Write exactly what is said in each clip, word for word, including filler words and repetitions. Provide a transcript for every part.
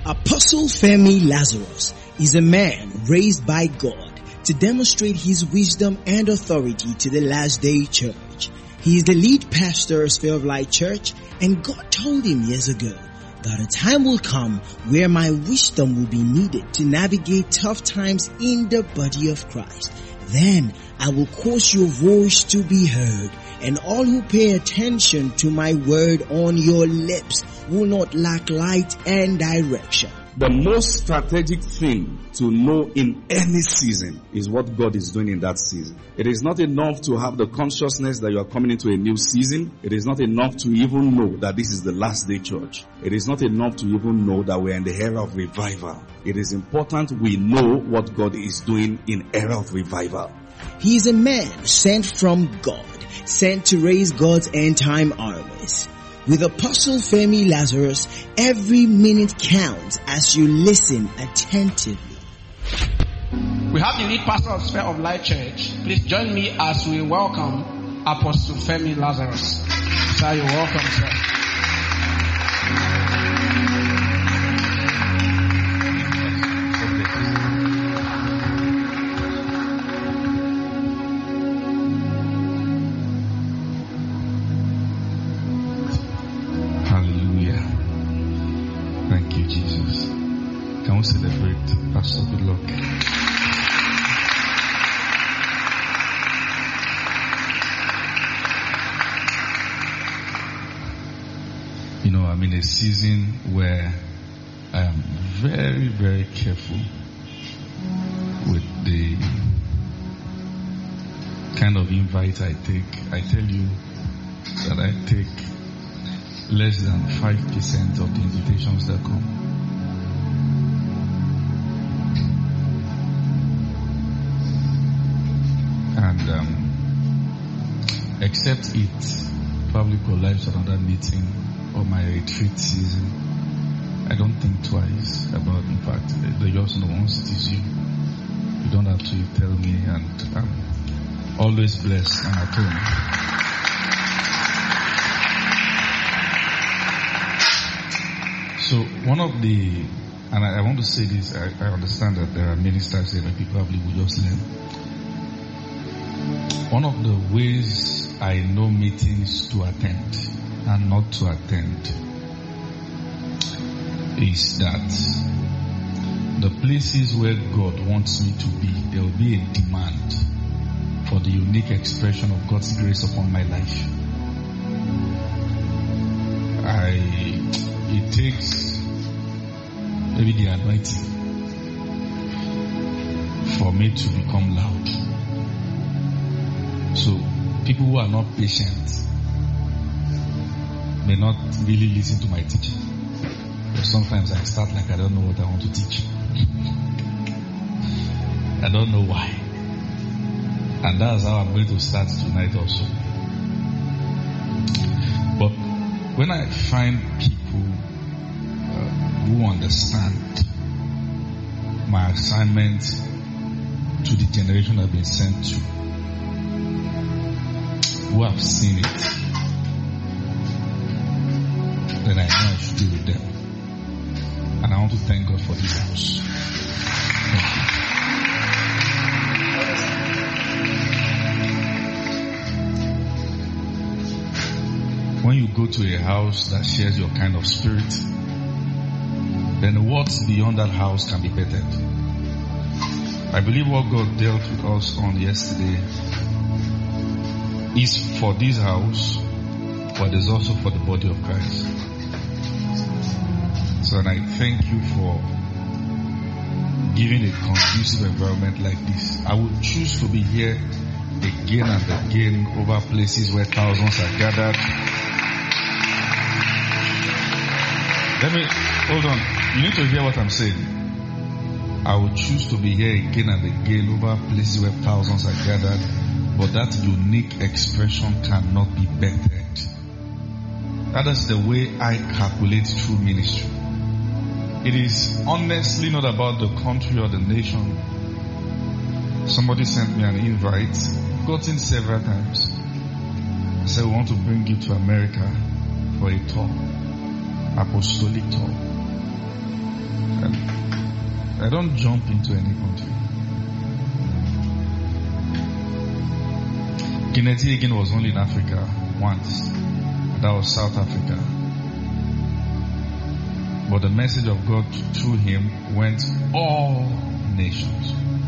Apostle Femi Lazarus is a man raised by God to demonstrate his wisdom and authority to the last day church. He is the lead pastor of Sphere of Light Church, and God told him years ago that a time will come where my wisdom will be needed to navigate tough times in the body of Christ. Then I will cause your voice to be heard, and all who pay attention to my word on your lips will not lack light and direction. The most strategic thing to know in any season is what God is doing in that season. It is not enough to have the consciousness that you are coming into a new season. It is not enough to even know that this is the last day church. It is not enough to even know that we are in the era of revival. It is important we know what God is doing in era of revival. He is a man sent from God, sent to raise God's end time armies. With Apostle Femi Lazarus, every minute counts as you listen attentively. We have the lead pastor of Sphere of Light Church. Please join me as we welcome Apostle Femi Lazarus. Sir, you're welcome, sir. Celebrate Pastor Goodluck. You know, I'm in a season where I am very, very careful with the kind of invite I take. I tell you that I take less than five percent of the invitations that come. And um, except it probably collides with another meeting or my retreat season, I don't think twice about. In fact, the just know once it is you. You don't have to tell me, and I'm always blessed and at home. So one of the, and I, I want to say this, I, I understand that there are many styles here that people probably will just learn. One of the ways I know meetings to attend and not to attend is that the places where God wants me to be, there will be a demand for the unique expression of God's grace upon my life. I, it takes maybe the anointing for me to become loud. So, people who are not patient may not really listen to my teaching. But sometimes I start like I don't know what I want to teach. I don't know why. And that's how I'm going to start tonight also. But when I find people uh, who understand my assignment to the generation I've been sent to, who have seen it, then I know I should be with them. And I want to thank God for this house. Thank you. When you go to a house that shares your kind of spirit, then what's beyond that house can be bettered. I believe what God dealt with us on yesterday is for this house, but is also for the body of Christ. So, and I thank you for giving a conducive environment like this. I would choose to be here again and again over places where thousands are gathered. Let me, hold on. You need to hear what I'm saying. I would choose to be here again and again over places where thousands are gathered. But that unique expression cannot be bettered. That is the way I calculate true ministry. It is honestly not about the country or the nation. Somebody sent me an invite, gotten several times. I said, we want to bring you to America for a tour, apostolic tour. And I don't jump into any country. Kenneth Hagin was only in Africa once. That was South Africa. But the message of God through him went all nations.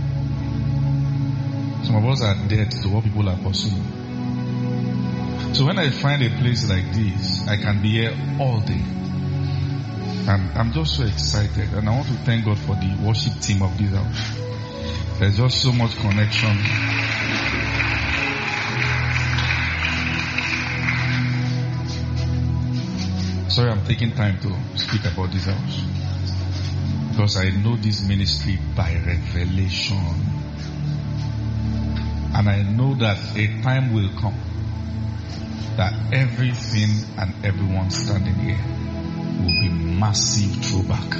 Some of us are dead to what people are pursuing. So when I find a place like this, I can be here all day. And I'm just so excited. And I want to thank God for the worship team of this house. There's just so much connection. Sorry, I'm taking time to speak about this house. Because I know this ministry by revelation. And I know that a time will come that everything and everyone standing here will be massive throwback.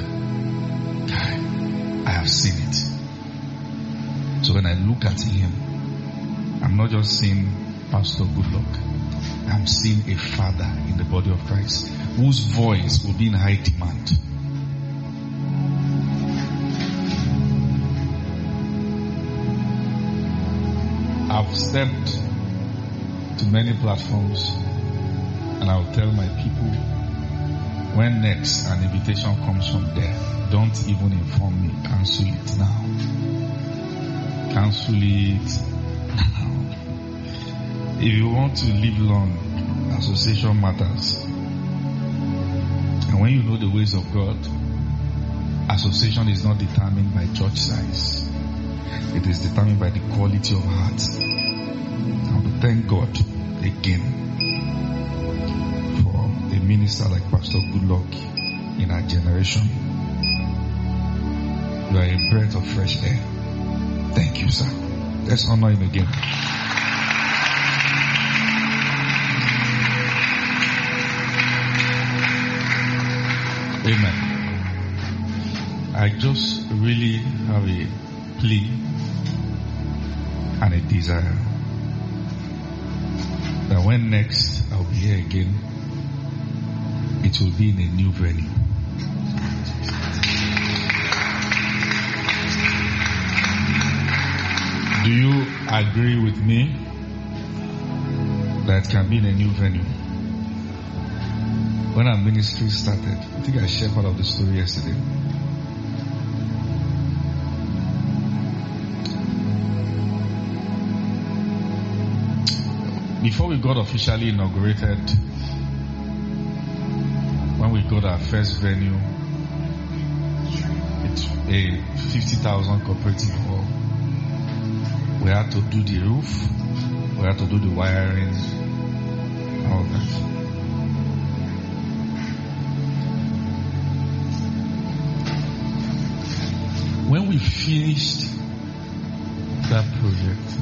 I have seen it. So when I look at him, I'm not just seeing Pastor Goodluck. I'm seeing a father in the body of Christ whose voice will be in high demand. I've stepped to many platforms and I'll tell my people, when next an invitation comes from there, don't even inform me. Cancel it now. Cancel it now. If you want to live long, association matters. And when you know the ways of God, association is not determined by church size. It is determined by the quality of heart. And we thank God again for a minister like Pastor Goodluck in our generation. You are a breath of fresh air. Thank you, sir. Let's honor him again. Amen. I just really have a plea and a desire that when next I'll be here again, it will be in a new venue. Do you agree with me that it can be in a new venue? When our ministry started, I think I shared part of the story yesterday. Before we got officially inaugurated, when we got our first venue, it's a fifty thousand cooperative hall. We had to do the roof, we had to do the wiring, all that. When we finished that project,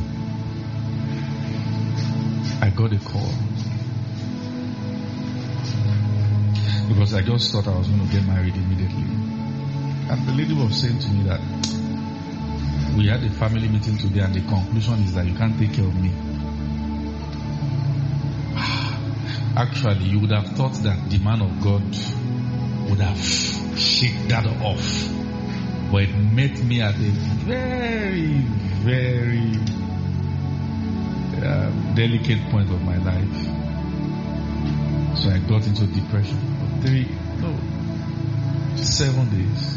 I got a call. Because I just thought I was going to get married immediately. And the lady was saying to me that we had a family meeting today and the conclusion is that you can't take care of me. Actually, you would have thought that the man of God would have shaken that off. But it met me at a very, very uh, delicate point of my life. So I got into depression for three, no, seven days.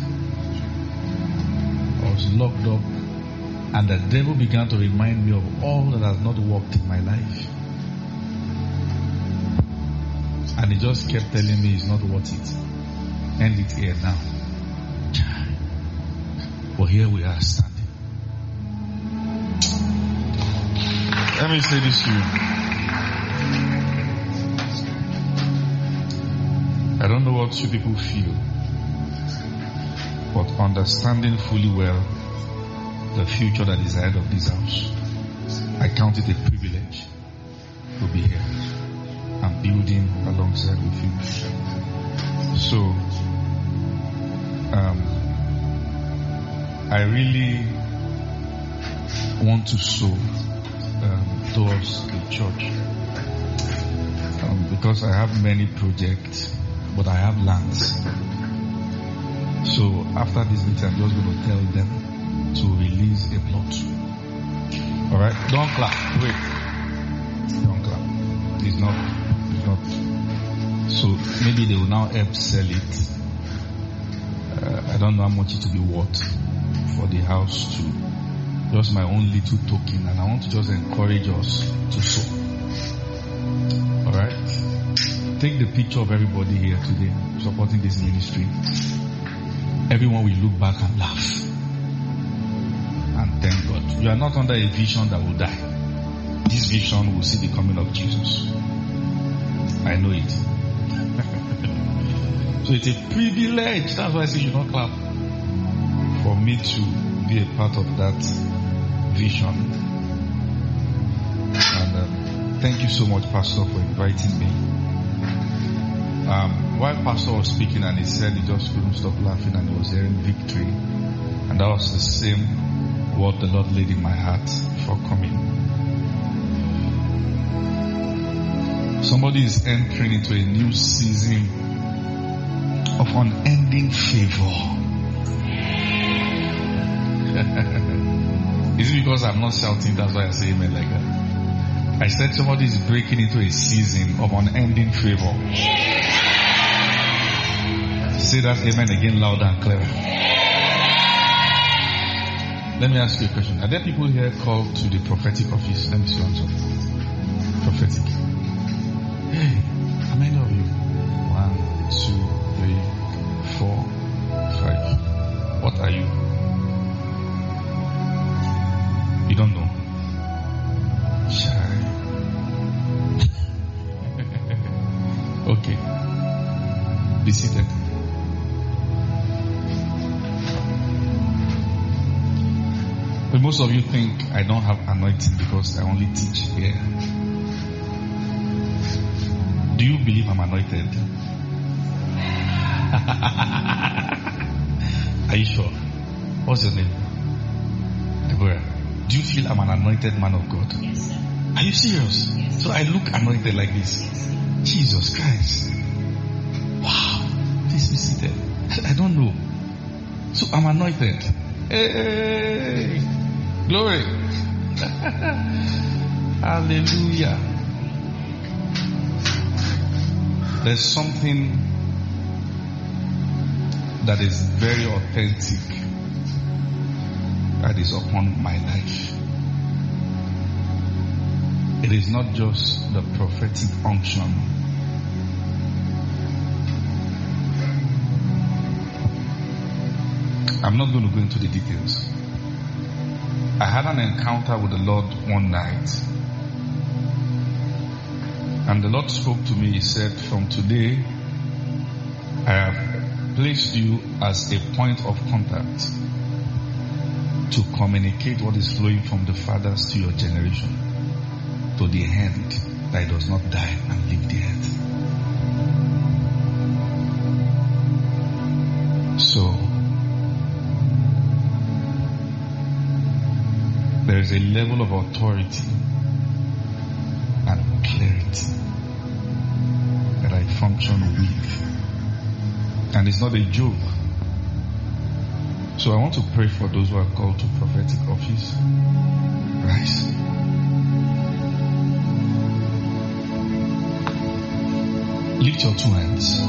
I was locked up, and the devil began to remind me of all that has not worked in my life. And he just kept telling me it's not worth it. End it here now. But here we are standing. Let me say this to you. I don't know what you people feel, but understanding fully well the future that is ahead of this house, I count it a privilege to be here and building alongside with you. So, um, I really want to sow um, towards the church um, because I have many projects, but I have lands. So after this meeting, I'm just going to tell them to release a plot. Alright? Don't clap. Wait. Don't clap. It's not. It's not. So maybe they will now help sell it. Uh, I don't know how much it will be worth for the house to. Just my own little token, and I want to just encourage us to sow. Alright? Take the picture of everybody here today supporting this ministry. Everyone will look back and laugh. And thank God. You are not under a vision that will die. This vision will see the coming of Jesus. I know it. So it's a privilege. That's why I say you don't clap. For me to be a part of that vision. And uh, thank you so much, Pastor, for inviting me. Um, while Pastor was speaking and he said he just couldn't stop laughing and he was hearing victory. And that was the same word the Lord laid in my heart before coming. Somebody is entering into a new season of unending favor. Is it because I'm not shouting? That's why I say amen like that. I said somebody is breaking into a season of unending favor. Say that amen again louder and clearer. Let me ask you a question. Are there people here called to the prophetic office? Let me see answer. Prophetic. Hey, how many of you? One, two, three, four, five. What are you? You don't know. Shy. Okay. Be seated. But most of you think I don't have anointing because I only teach here. Do you believe I'm anointed? Are you sure? What's your name? Deborah. Do you feel I'm an anointed man of God? Yes, sir. Are you serious? Yes. So I look anointed like this. Jesus Christ. Wow. Please be seated. I don't know. So I'm anointed. Hey. Glory. Hallelujah. There's something that is very authentic that is upon my life. It is not just the prophetic unction. I'm not going to go into the details. I had an encounter with the Lord one night. And the Lord spoke to me. He said, from today, I have placed you as a point of contact to communicate what is flowing from the fathers to your generation, to the end, that it does not die and leave the earth. So, there is a level of authority and clarity that I function with. And it's not a joke. So I want to pray for those who are called to prophetic office. Rise. Lift your two hands.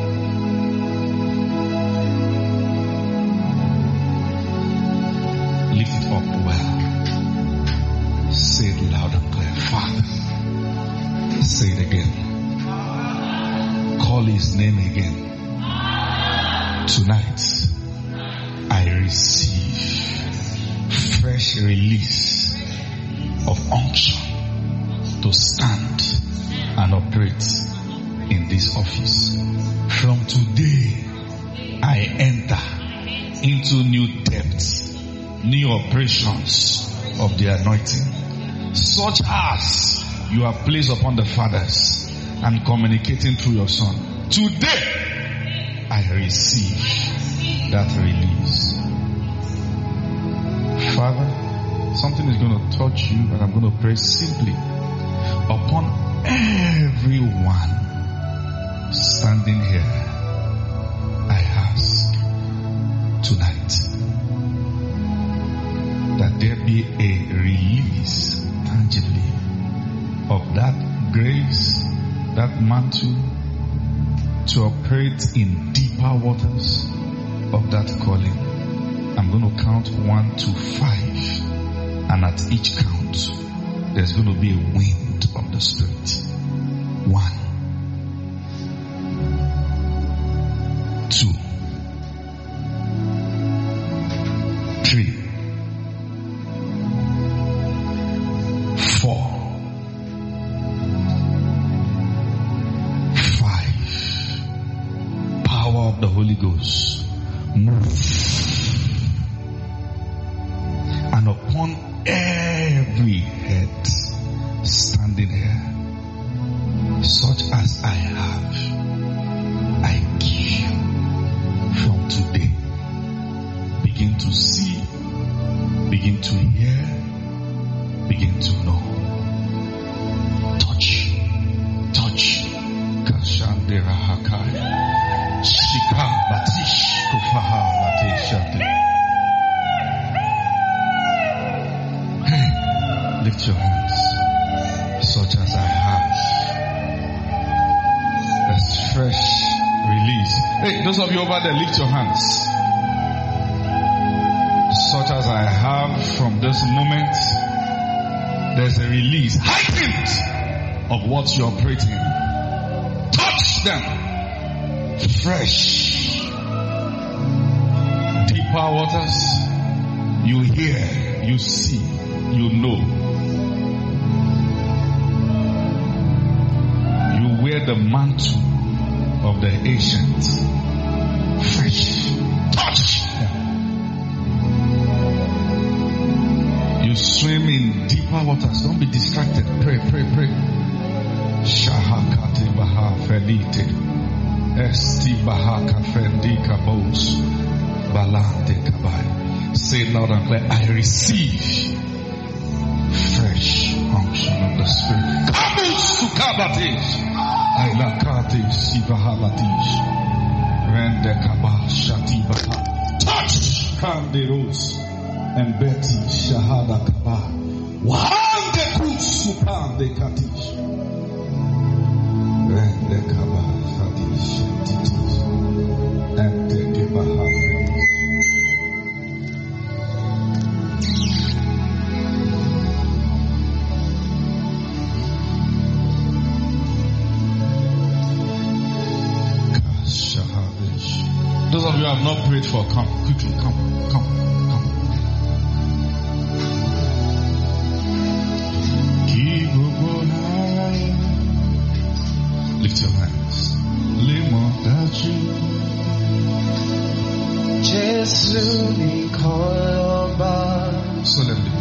Lift it up well. Say it loud and clear. Father. Say it again. Call his name again. Tonight, I receive fresh release of unction to stand and operate in this office. From today, I enter into new depths, new operations of the anointing, such as you are placed upon the fathers and communicating through your son. Today, I receive that release. Father, something is going to touch you, and I'm going to pray simply upon everyone standing here. I ask mantle to operate in deeper waters of that calling. I'm going to count one to five, and at each count there's going to be a wind of the Spirit. One, two, three, four, five. Power of the Holy Ghost. Move. And upon every head standing here, such as I have, I give you from today. Begin to see, begin to hear, begin to know. Touch, touch. Kashandera Hakai. Shika Batish Kufaha Lateshati. Hey, lift your hands. Such as I have. That's fresh release. Hey, those of you over there, lift your hands. Such as I have from this moment, there's a release, heightened, of what you're operating. Touch them. Fresh. Deeper waters. You hear, you see, you know. You wear the mantle of the ancient. Fresh. Touch them. You swim in deeper waters. Don't be distracted. Pray, pray, pray. Shahakate Baha Felite. Esti Bahaka Fendi Kabos. Balante Kabai. Say loud and clear, I receive fresh unction of the Spirit. Kabos to Kabatish. Ailakate Sivahalatish. Rende Kabah Shati Baha. Touch Kanderos. And Betty Shahada Kaba. Wahande Kusupande Katish. Rende Kaba Fadish Titis. And Tekebaha. Those of you who have not prayed for, come quickly, come, come. Lift your hands. Solemnly.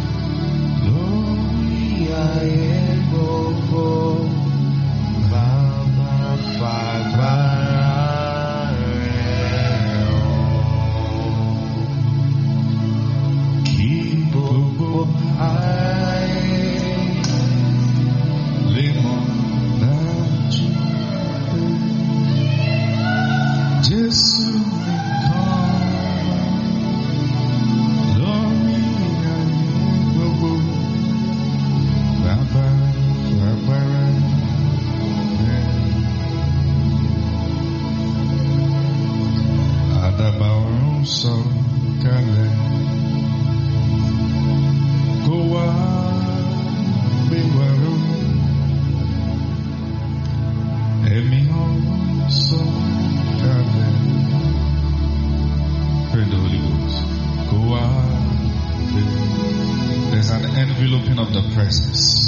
There's an enveloping of the presence.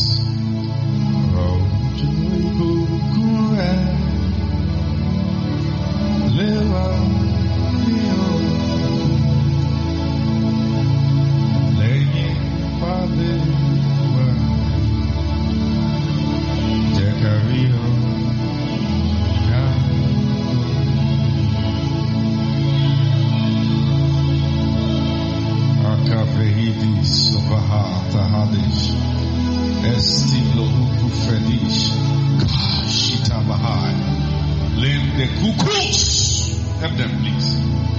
Help them, please.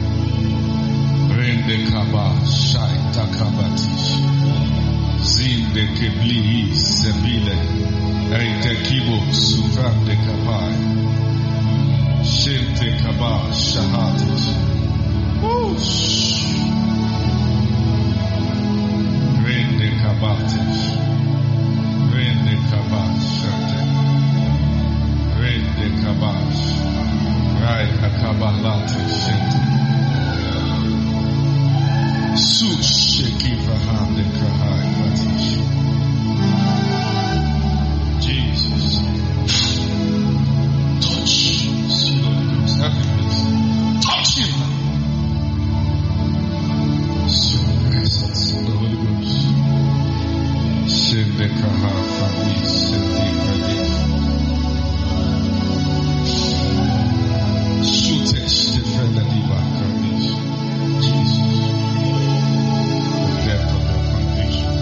Rende kaba shaita kabatish. Zinde keblihi sebile. Eite kibo sutra de kapai. Shente kaba shahatis. Rende kabatis. Rende kabash shante. Rende kabash. Rai akabalatis shente. Sush sheki vahande kahai vatish. Jesus. Touch. See Holy Ghost. Help me, please. Touch him. So presence of the Holy Ghost. Sende kaha fadis. Sende fadis. Sutesh defenda diva fadis. Jesus. The depth of your foundation.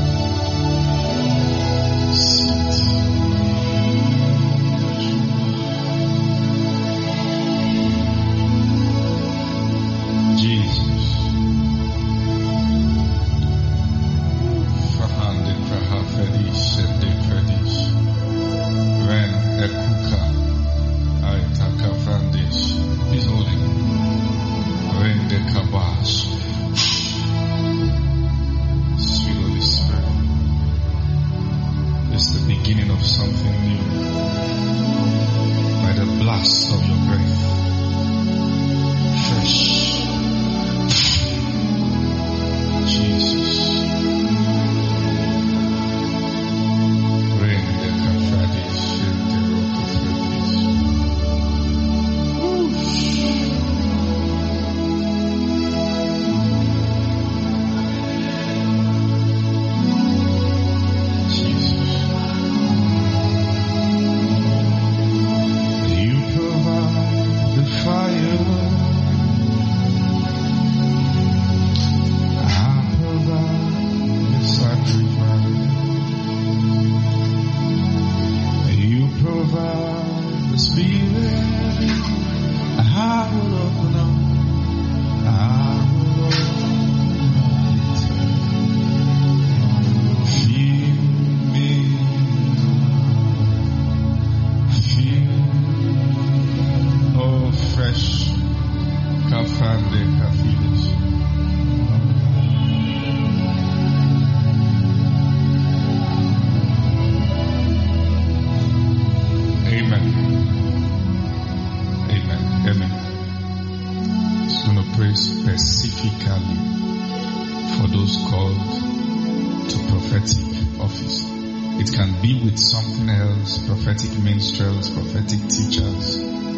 Prophetic minstrels, prophetic teachers.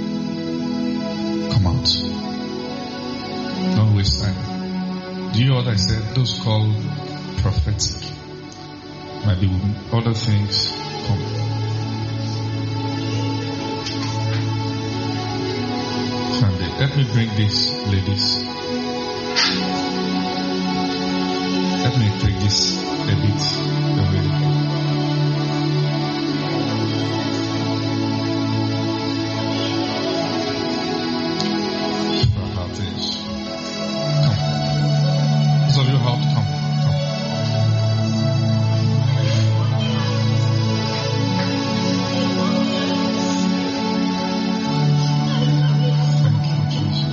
Come out. Don't waste time. Do you know what I said? Those called prophetic. Might be other things. Come. Sunday. Let me bring these ladies. Let me take this a bit away. Of your heart, come, come. Thank you, Jesus.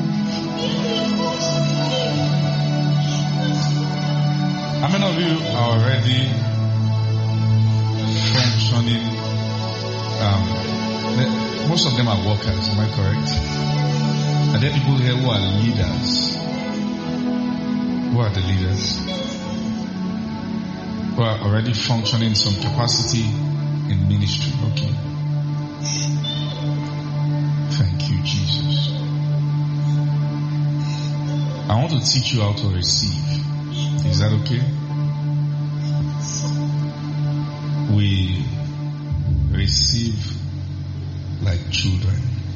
How many of you are already functioning? Um, the, most of them are workers, am I correct? Are there people here who are leaders? Who are the leaders? Who are already functioning in some capacity in ministry? Okay. Thank you, Jesus. I want to teach you how to receive. Is that okay? We receive like children.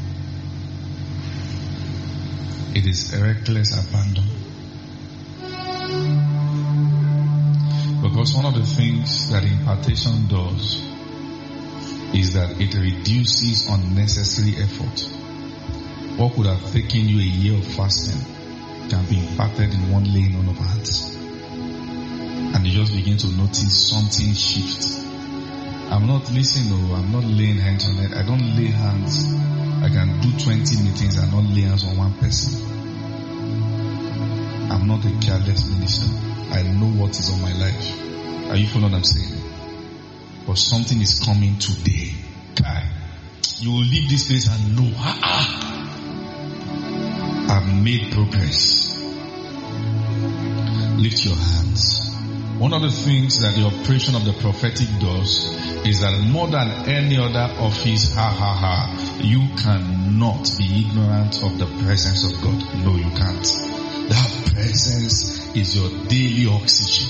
It is reckless abandon. Because one of the things that impartation does is that it reduces unnecessary effort. What could have taken you a year of fasting can be imparted in one laying on of hands. And you just begin to notice something shift. I'm not listening, no, I'm not laying hands on it. I don't lay hands. I can do twenty meetings and not lay hands on one person. I'm not a careless minister. I know what is on my life. Are you following what I'm saying? But something is coming today. Kai, you will leave this place and know, ah, ah, I've made progress. Lift your hands. One of the things that the operation of the prophetic does is that more than any other office, ha ha ha, you cannot be ignorant of the presence of God. No, you can't. That presence is your daily oxygen.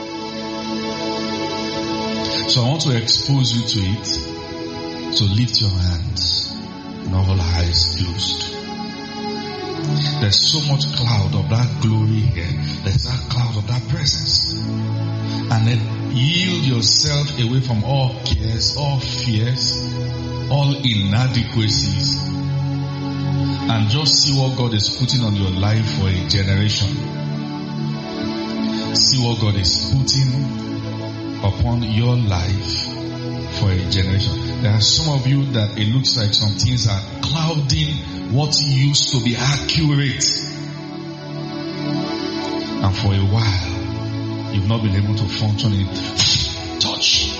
So I want to expose you to it. So lift your hands and all eyes closed. There's so much cloud of that glory here. There's that cloud of that presence. And then yield yourself away from all cares, all fears, all inadequacies. And just see what God is putting on your life for a generation. See what God is putting upon your life for a generation. There are some of you that it looks like some things are clouding what used to be accurate. And for a while, you've not been able to function in touch.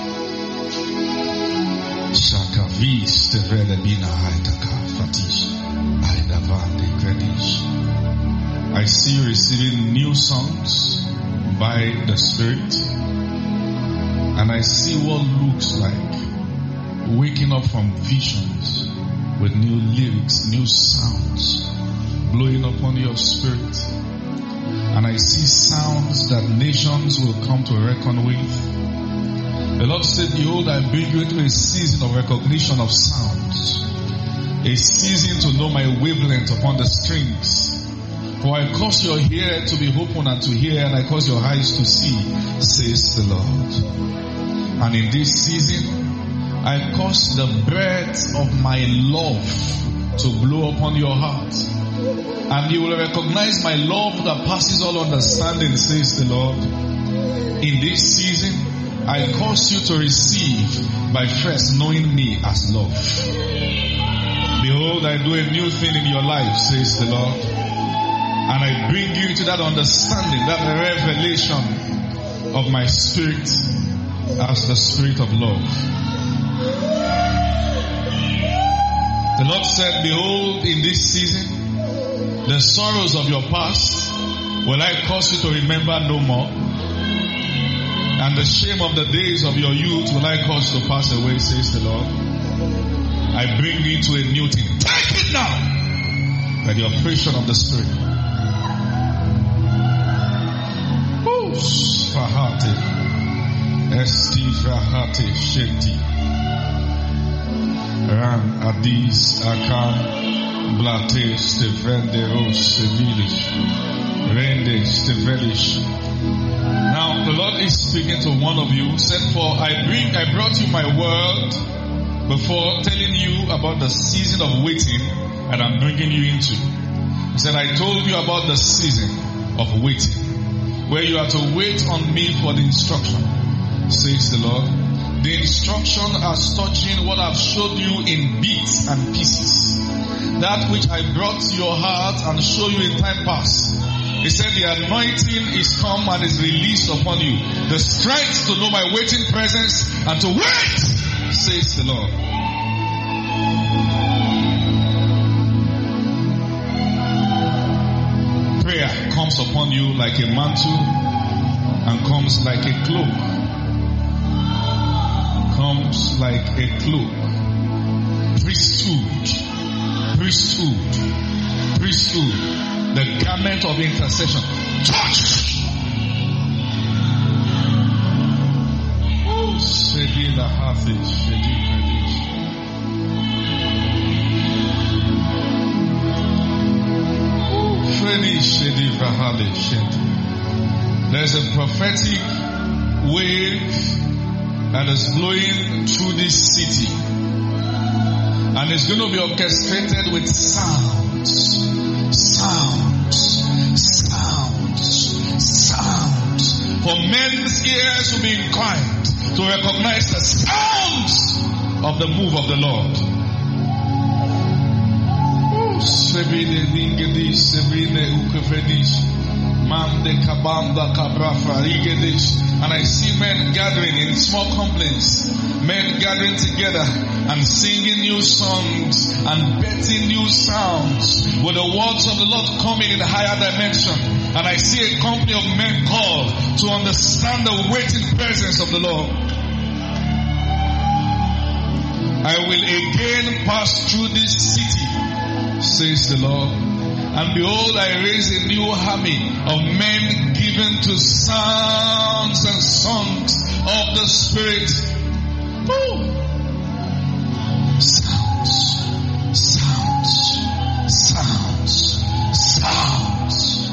I see you receiving new songs by the Spirit. And I see what looks like waking up from visions with new lyrics, new sounds blowing upon your spirit. And I see sounds that nations will come to reckon with. The Lord said, behold, I bring you into a season of recognition of sounds. A season to know my wavelength upon the strings. For I cause your ear to be open and to hear, and I cause your eyes to see, says the Lord. And in this season, I cause the breath of my love to blow upon your heart. And you will recognize my love that passes all understanding, says the Lord. In this season, I cause you to receive by first knowing me as love. Behold, I do a new thing in your life, says the Lord. And I bring you into that understanding, that revelation of my spirit as the spirit of love. The Lord said, behold, in this season, the sorrows of your past will I cause you to remember no more. And the shame of the days of your youth will I cause to pass away, says the Lord. I bring you into a new thing. Take it now by the operation of the Spirit. Oh, Svahate. Esti Vrahate Sheti. Ran Adis Akan Blate Stevenderos Sevilish Rende Stevelish. Now the Lord is speaking to one of you. Said, for I bring I brought you my word before telling you about the season of waiting that I'm bringing you into. He said, I told you about the season of waiting, where you are to wait on me for the instruction, says the Lord. The instruction as touching what I've showed you in bits and pieces. That which I brought to your heart and showed you in time past. He said the anointing is come and is released upon you. The strength to know my waiting presence and to wait, says the Lord. Prayer comes upon you like a mantle and comes like a cloak. Comes like a cloak. Priesthood. Priesthood. Priesthood. The garment of intercession. Touch! Oh, Shedi la Hafiz, Shedi Kadish. Oh, Feni Shedi Vahale Shedi. There's a prophetic wave that is blowing through this city. And it's going to be orchestrated with sounds. Sounds. Sounds. Sounds. For men's ears will be inclined to recognize the sound of the move of the Lord. And I see men gathering in small companies, men gathering together and singing new songs and betting new sounds with the words of the Lord coming in a higher dimension. And I see a company of men called to understand the waiting presence of the Lord. I will again pass through this city, says the Lord, and behold, I raise a new army of men given to sounds and songs of the Spirit. Woo. Sounds, sounds, sounds, sounds.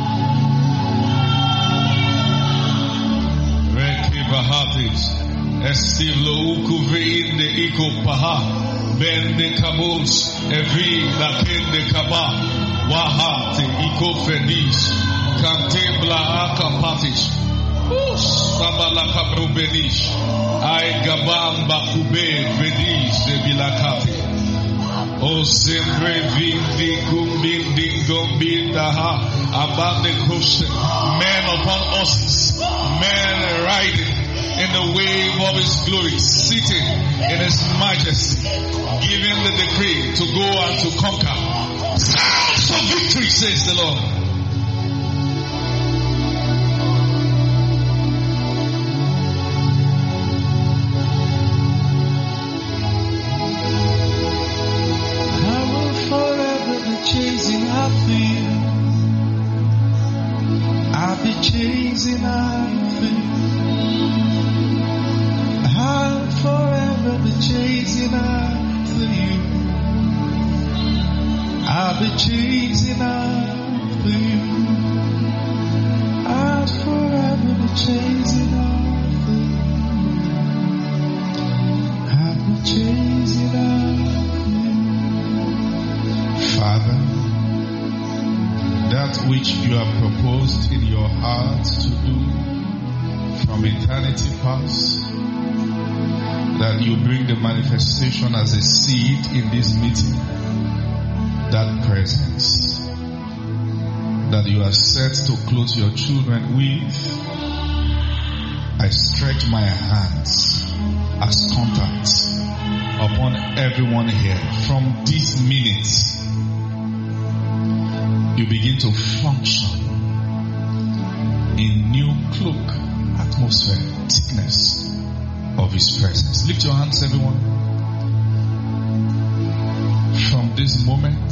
Rekivahatis, estivlo ukuveinde iko paha, bende kabos, evi la kende kaba, wahate iko fedis, kantebla akapatis. Sabalaka brubenish, I gabamba kube vedis bilakati. O sempre vindi kumbindi gombindaha above the coast. Men upon horses, men riding in the wave of his glory, sitting in his majesty, giving the decree to go and to conquer. Sounds of victory, says the Lord. Chasing after you, I'll be chasing after you. I'll forever be chasing after you. I'll be chasing after you. I'll forever be chasing after you. I'll be chasing after you. Father, that which you have proposed in your heart to do from eternity past, that you bring the manifestation as a seed in this meeting, that presence that you are set to clothe your children with, I stretch my hands as contacts upon everyone here. From this minute, you begin to function in new cloak, atmosphere, thickness of His presence. Lift your hands, everyone. From this moment,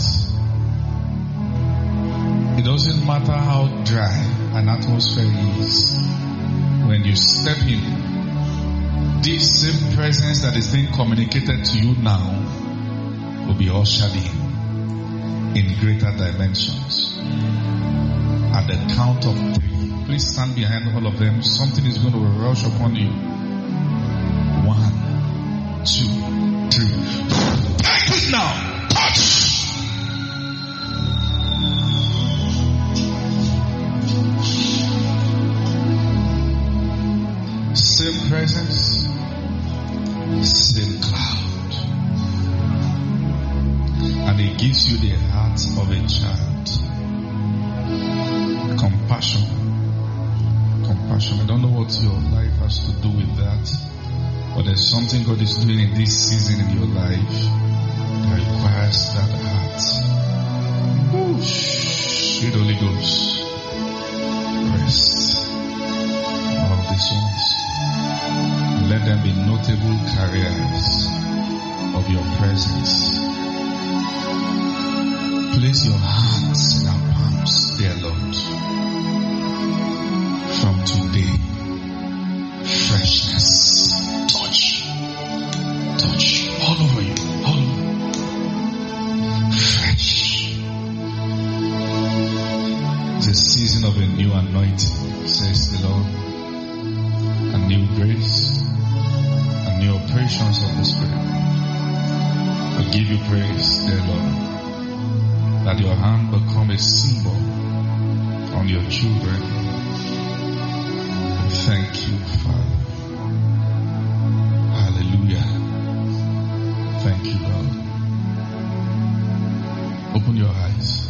it doesn't matter how dry an atmosphere is. When you step in, this same presence that is being communicated to you now will be ushered in. In greater dimensions. At the count of three, please stand behind all of them. Something is going to rush upon you. One, two, three. Take it now. Touch. Same presence, same cloud. And He gives you the heart of a child. Compassion. Compassion. I don't know what your life has to do with that, but there's something God is doing in this season in your life that requires that heart. Whoo. Sweet Holy Ghost. Rest all these ones. Let them be notable carriers of your presence. Place your hands in our palms, dear Lord. From today, freshness, touch, touch, all over you, all over. Fresh. It's a season of a new anointing, says the Lord. A new grace, a new operations of the Spirit. I give you praise, dear Lord. That your hand become a symbol on your children. Thank you, Father. Hallelujah. Open your eyes.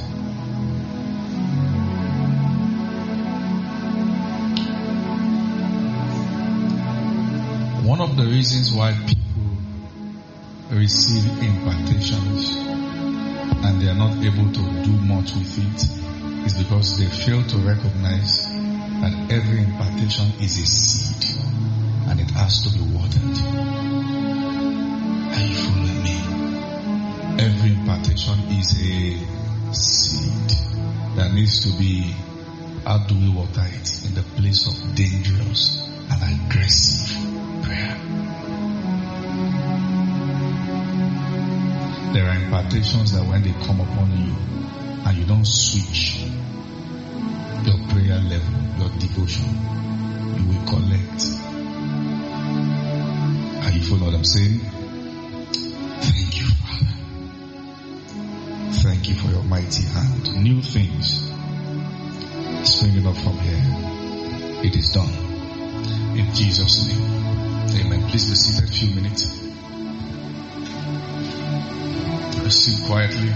One of the reasons why people receive impartations and they are not able to do much with it is because they fail to recognize that every impartation is a seed and it has to be watered. Are you following me? Every impartation is a seed that needs to be, how do we water it? In the place of dangerous and aggressive prayer. There are impartations that when they come upon you and you don't switch your prayer level, your devotion, you will collect. Are you following what I'm saying? Thank you, Father. Thank you for your mighty hand. New things springing up from here. It is done. In Jesus' name. Amen. Please be seated a few minutes. Sit quietly.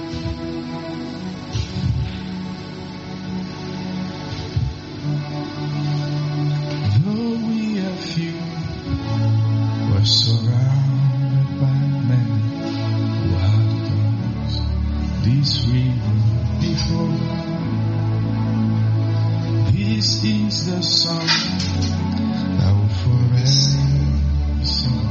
Though we are few, we're surrounded by men who have crossed this river before. This is the song that will forever sing.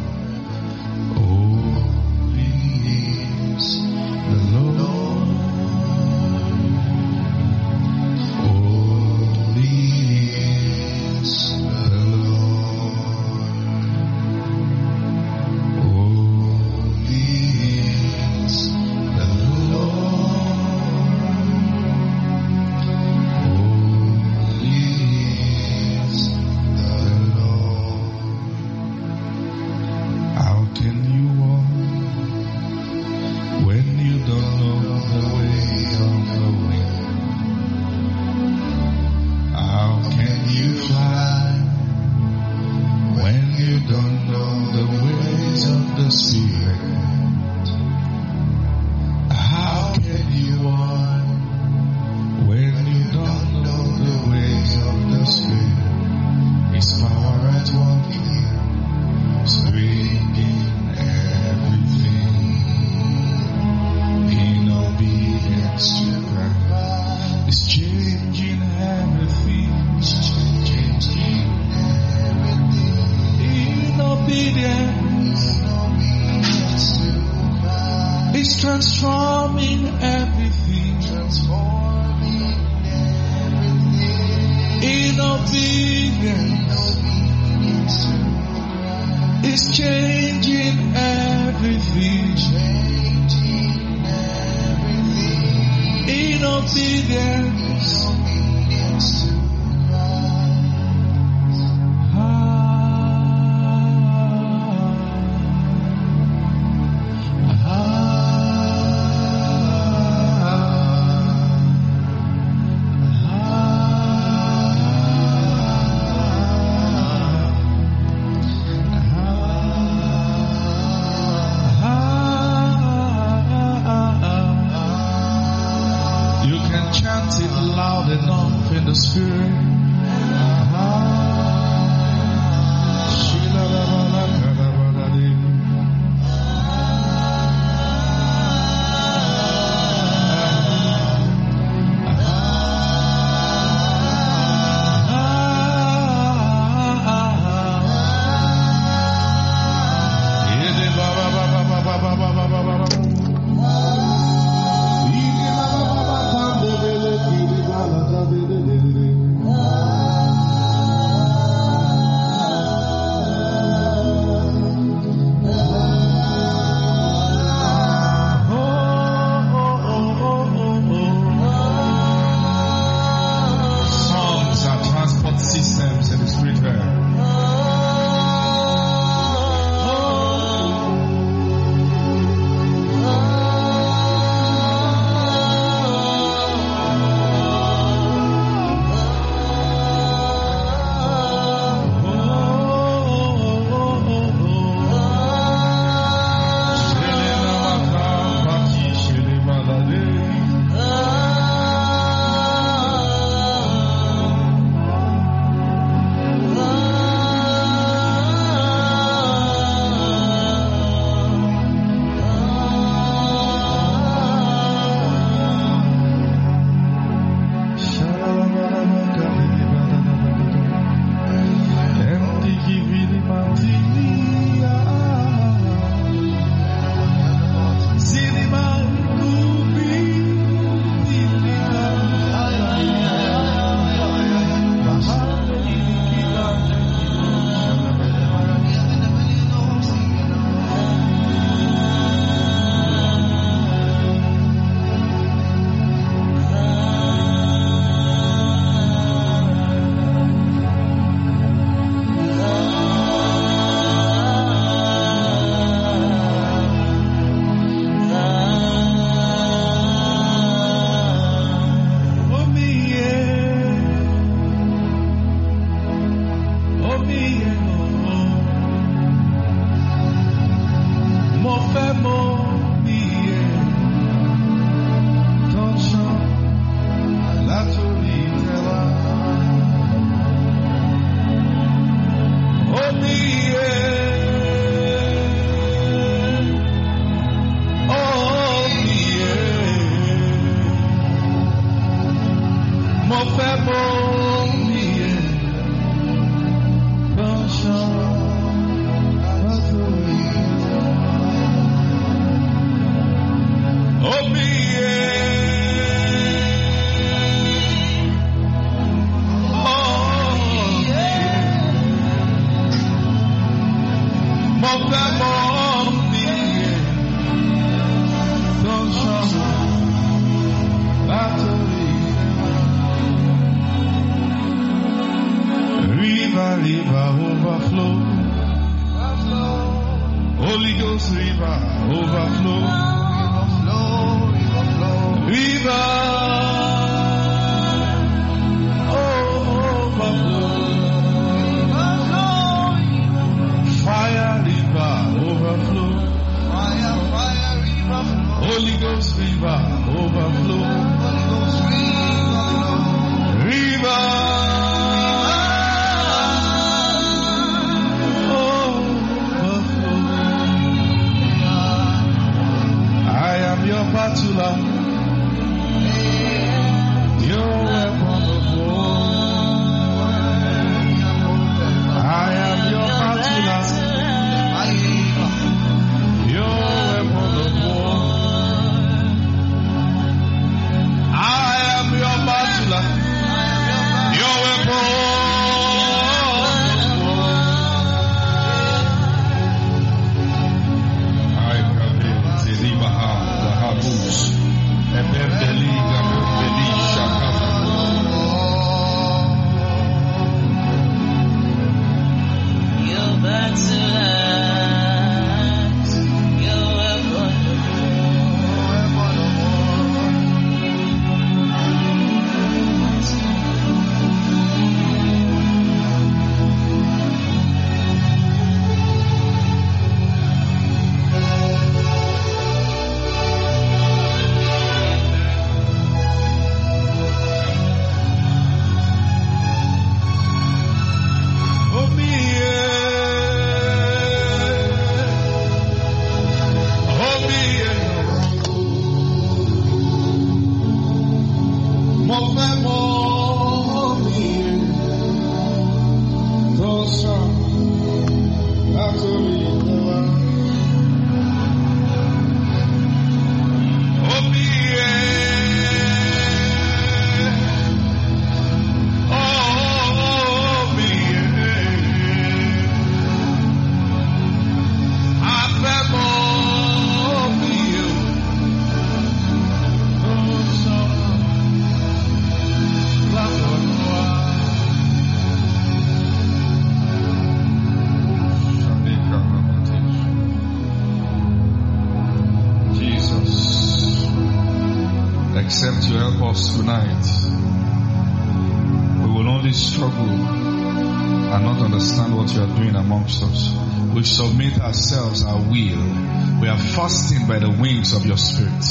Oh Mo fẹ́ mọ omi yẹn tó ń ṣàn látòrí. Omi yẹn. Mo fẹ́ mọ omi yẹn tó ń ṣàn látòrí. River, river, overflow. Holy Ghost river, overflow. River, overflow. Fire river, overflow. Holy Ghost river, overflow. River. Your batula, your weapon of war. I am your batula, your weapon of war. I am your batula, your weapon of war. I can be Zeliba. Ebebeli, Gabebeli, Shakaba. Your battles, your weapon of Except you help us tonight, we will only struggle and not understand what you are doing amongst us. We submit ourselves, our will. We are fasting by the wings of your Spirit.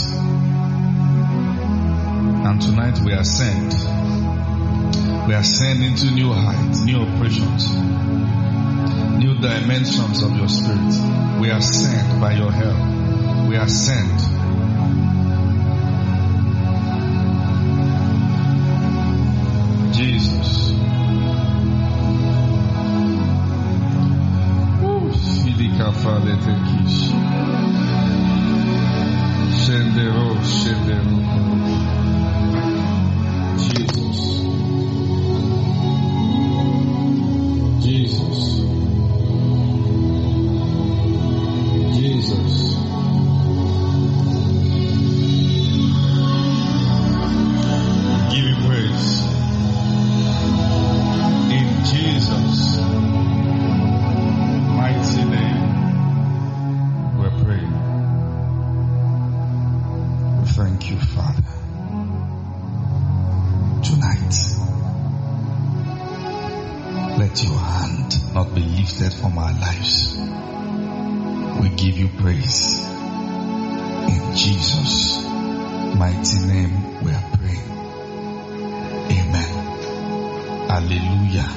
And tonight we ascend. We ascend into new heights, new operations, new dimensions of your Spirit. We ascend by your help. We ascend. Jesus. Filika falete kish. Shendero, shendero. Jesus. Jesus. Jesus. Give you praise. In Jesus' mighty name, we're praying. We thank you, Father. Tonight, let your hand not be lifted from our lives. We give you praise. In Jesus' mighty name, we are praying. Amen. Hallelujah.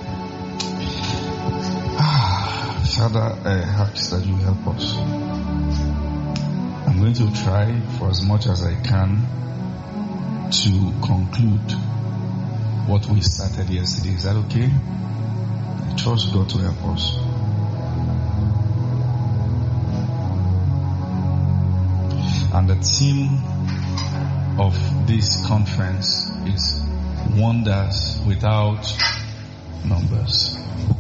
Ah, Father, I ask that you help us. I'm going to try for as much as I can to conclude what we started yesterday. Is that okay? I trust God to help us. And the theme of this conference is wonders without numbers.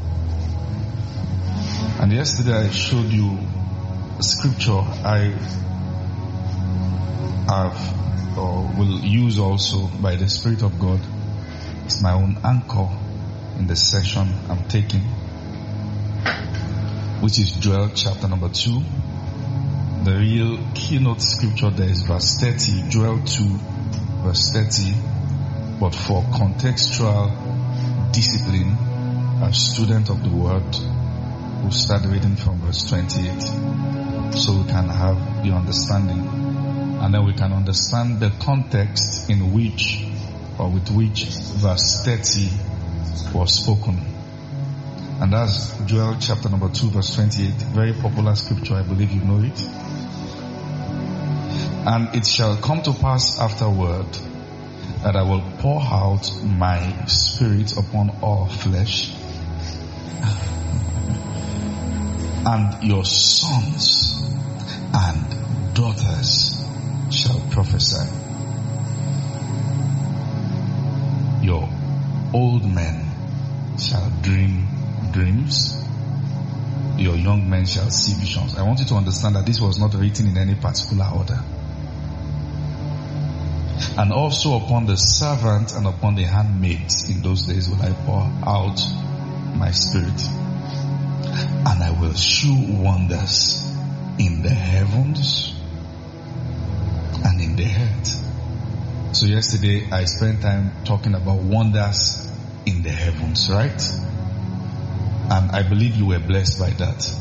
And yesterday I showed you a scripture I have or will use also by the Spirit of God. It's my own anchor in the session I'm taking, which is Joel chapter number two. The real keynote scripture there is verse thirty, Joel two verse thirty. But for contextual discipline, as student of the word, we'll start reading from verse twenty-eight, so we can have the understanding, and then we can understand the context in which or with which verse thirty was spoken. And that's Joel chapter number two verse twenty-eight. Very popular scripture, I believe you know it. And it shall come to pass afterward that I will pour out my spirit upon all flesh, and your sons and daughters shall prophesy. Your old men shall dream dreams. Your young men shall see visions. I want you to understand that this was not written in any particular order. And also upon the servant and upon the handmaids in those days will I pour out my spirit. And I will shew wonders in the heavens and in the earth. So yesterday I spent time talking about wonders in the heavens, right? And I believe you were blessed by that.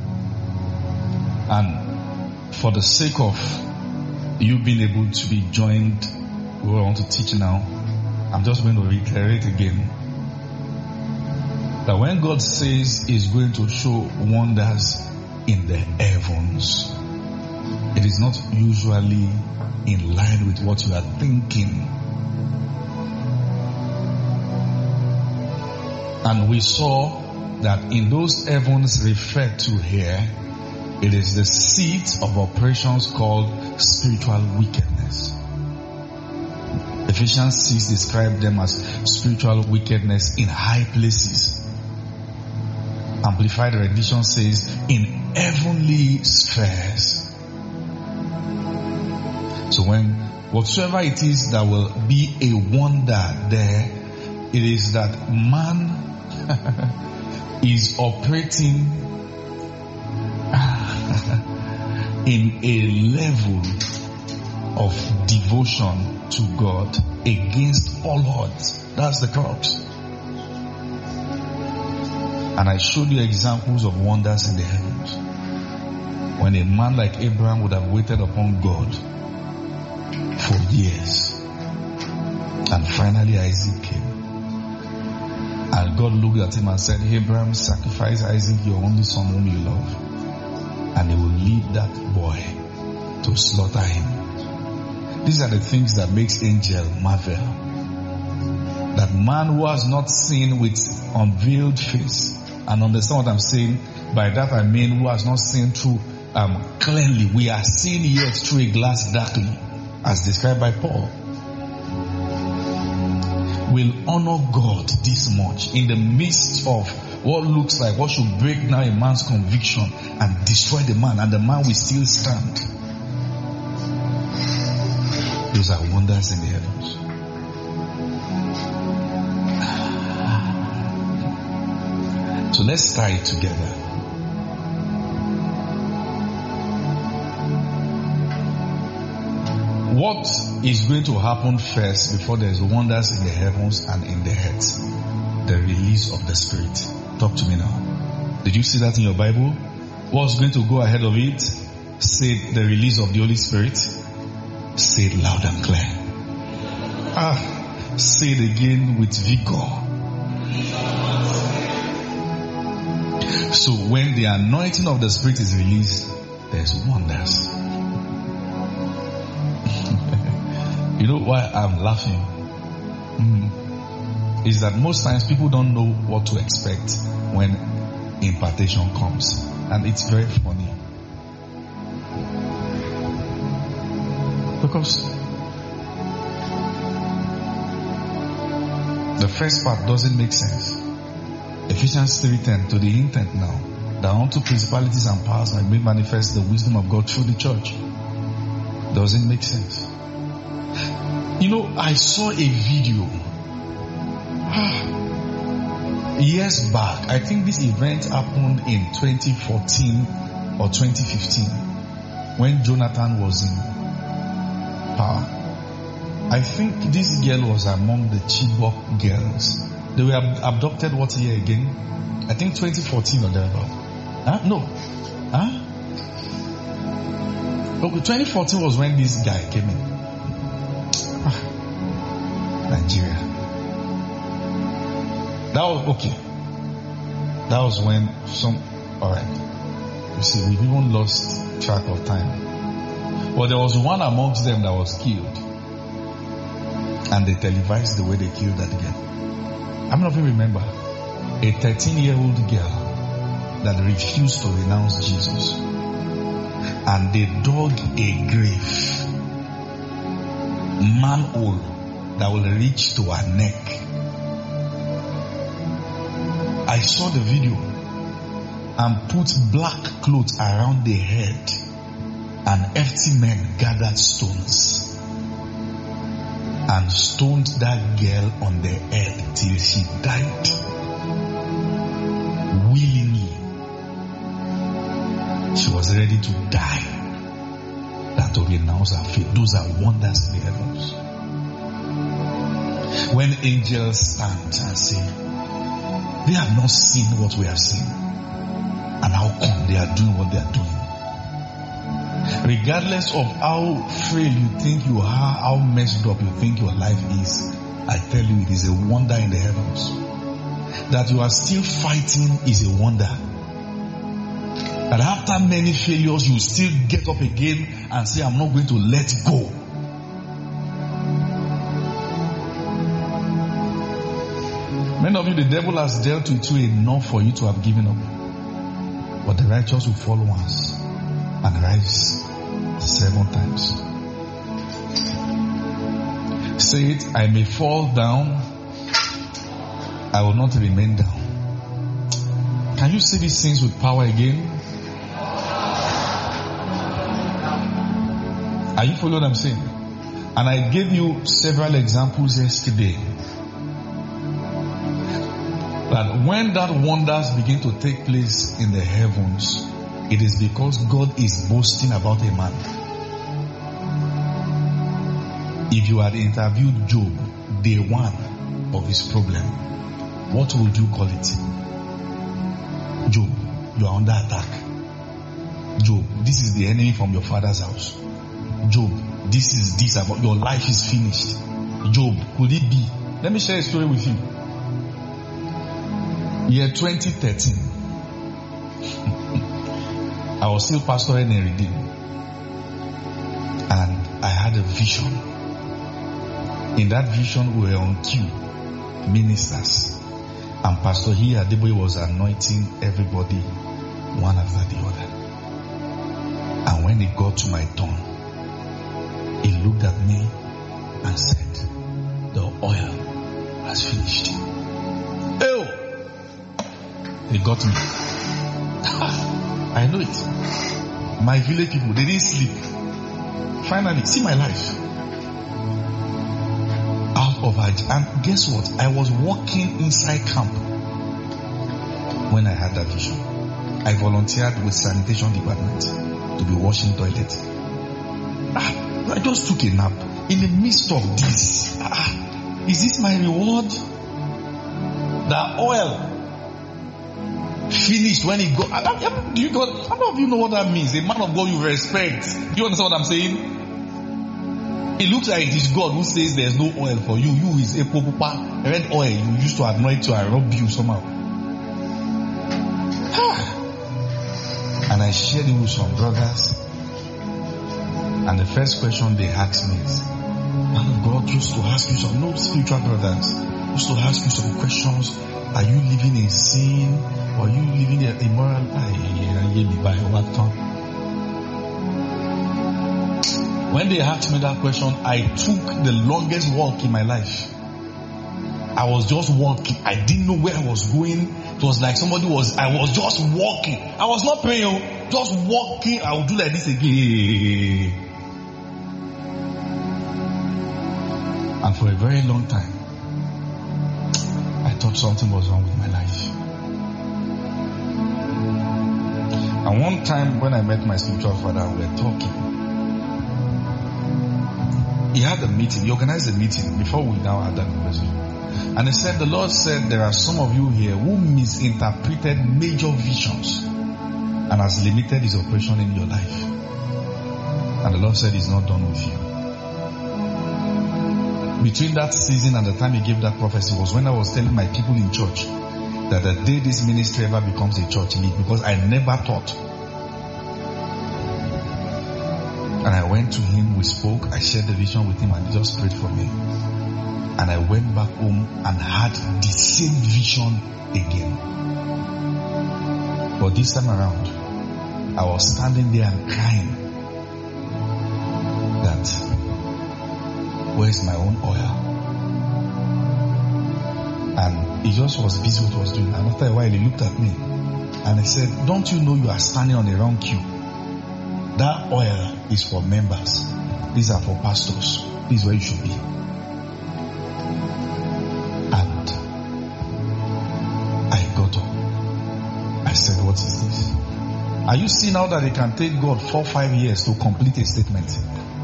And for the sake of you being able to be joined, we want to teach now, I'm just going to reiterate again that when God says He's going to show wonders in the heavens, it is not usually in line with what you are thinking. And we saw that in those heavens referred to here, it is the seat of operations called spiritual wickedness. Ephesians six described them as spiritual wickedness in high places. Amplified Edition says in heavenly spheres. So when whatsoever it is that will be a wonder there, it is that man is operating in a level of devotion to God against all odds. That's the crux. And I showed you examples of wonders in the heavens. When a man like Abraham would have waited upon God for years, and finally Isaac came. And God looked at him and said, Abraham, sacrifice Isaac, your only son whom you love, and he will lead that boy to slaughter him. These are the things that makes angel marvel. That man who has not seen with unveiled face, and understand what I'm saying, by that I mean who has not seen through um, clearly, we are seeing yet through a glass darkly, as described by Paul, will honor God this much in the midst of what looks like what should break down a man's conviction and destroy the man, and the man will still stand. Those are wonders in the heavens. So let's tie it together. What is going to happen first before there is wonders in the heavens and in the earth? The release of the Spirit. Talk to me now. Did you see that in your Bible? What's going to go ahead of it? Say the release of the Holy Spirit. Say it loud and clear. Ah, say it again with vigor. So when the anointing of the Spirit is released, there's wonders. You know why I'm laughing? Mm. is that most times people don't know what to expect when impartation comes. And it's very funny. Because the first part doesn't make sense. Ephesians three ten, to the intent now, that unto principalities and powers might be manifest the wisdom of God through the church. Doesn't make sense. You know, I saw a video years back. I think this event happened in twenty fourteen or twenty fifteen when Jonathan was in power. I think this girl was among the Chibok girls. They were abducted what year again? I think twenty fourteen or thereabout. Huh? No. Huh? Okay, twenty fourteen was when this guy came in. Ah. Nigeria. That was okay. That was when some. Alright. You see, we've even lost track of time. Well, there was one amongst them that was killed. And they televised the way they killed that girl. How many of you remember a thirteen year old girl that refused to renounce Jesus, and they dug a grave, manhole that will reach to her neck? I saw the video, and put black clothes around the head, and F T men gathered stones and stoned that girl on the head till she died willingly. She was ready to die than to renounce her faith. Those are wonders in the heavens. When angels stand and say, they have not seen what we have seen, and how come they are doing what they are doing? Regardless of how frail you think you are, how messed up you think your life is, I tell you, it is a wonder in the heavens. That you are still fighting is a wonder. That after many failures, you still get up again and say, I'm not going to let go. Many of you, the devil has dealt with you enough for you to have given up. But the righteous will fall once and rise seven times. Say it, I may fall down, I will not remain down. Can you say these things with power again? Are you following what I'm saying? And I gave you several examples yesterday. That when that wonders begin to take place in the heavens, it is because God is boasting about a man. If you had interviewed Job, day one of his problem, what would you call it? Job, you are under attack. Job, this is the enemy from your father's house. Job, this is this about your life is finished. Job, could it be? Let me share a story with you. Year twenty thirteen, I was still pastoring in Redeem, and I had a vision. In that vision, we were on queue, ministers, and Pastor Hiya Adeboye was anointing everybody one after the other. And when it got to my turn, he looked at me and said, the oil has finished. Oh! They got me. I know it. My village people, they didn't sleep. Finally, see my life. Out of it. And guess what? I was walking inside camp when I had that vision. I volunteered with sanitation department to be washing toilets. Ah, I just took a nap in the midst of this. Ah, is this my reward? The oil finished when he go. Do you go? How many of you know what that means? A man of God you respect. Do you understand what I'm saying? It looks like it is God who says there's no oil for you. You is a popa red oil you used to anoint you and rub you somehow. And I shared it with some brothers. And the first question they asked me is, man of God used to ask you some no spiritual brothers. supposed to ask you some questions. Are you living in sin? Or are you living a immoral life? When they asked me that question, I took the longest walk in my life. I was just walking. I didn't know where I was going. It was like somebody was, I was just walking. I was not praying, just walking. I would do like this again. And for a very long time, I thought something was wrong with my life. And one time when I met my spiritual father, we were talking. He had a meeting. He organized a meeting before we now had that conversation. And he said, the Lord said, there are some of you here who misinterpreted major visions and has limited his operation in your life. And the Lord said he's not done with you. Between that season and the time he gave that prophecy was when I was telling my people in church that the day this ministry ever becomes a church meet, because I never thought. And I went to him, we spoke, I shared the vision with him, and he just prayed for me. And I went back home and had the same vision again. But this time around, I was standing there and crying that, where's my own oil? And he just was busy with what he was doing. And after a while, he looked at me and he said, don't you know you are standing on the wrong queue? That oil is for members. These are for pastors. This is where you should be. And I got up. I said, what is this? Are you seeing now that it can take God four, five years to complete a statement?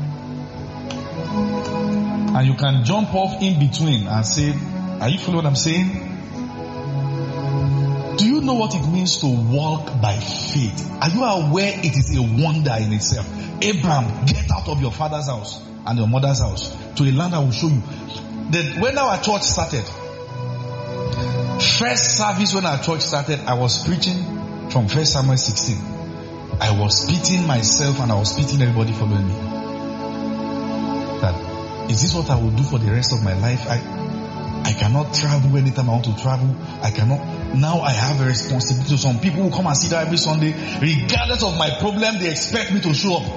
And you can jump off in between and say, are you following what I'm saying? Do you know what it means to walk by faith? Are you aware it is a wonder in itself? Abraham, get out of your father's house and your mother's house to a land I will show you. That when our church started, first service when our church started, I was preaching from First Samuel sixteen. I was beating myself and I was beating everybody following me. That is this what I will do for the rest of my life? I I cannot travel anytime I want to travel. I cannot. Now I have a responsibility. Some people who come and sit there every Sunday, regardless of my problem, they expect me to show up.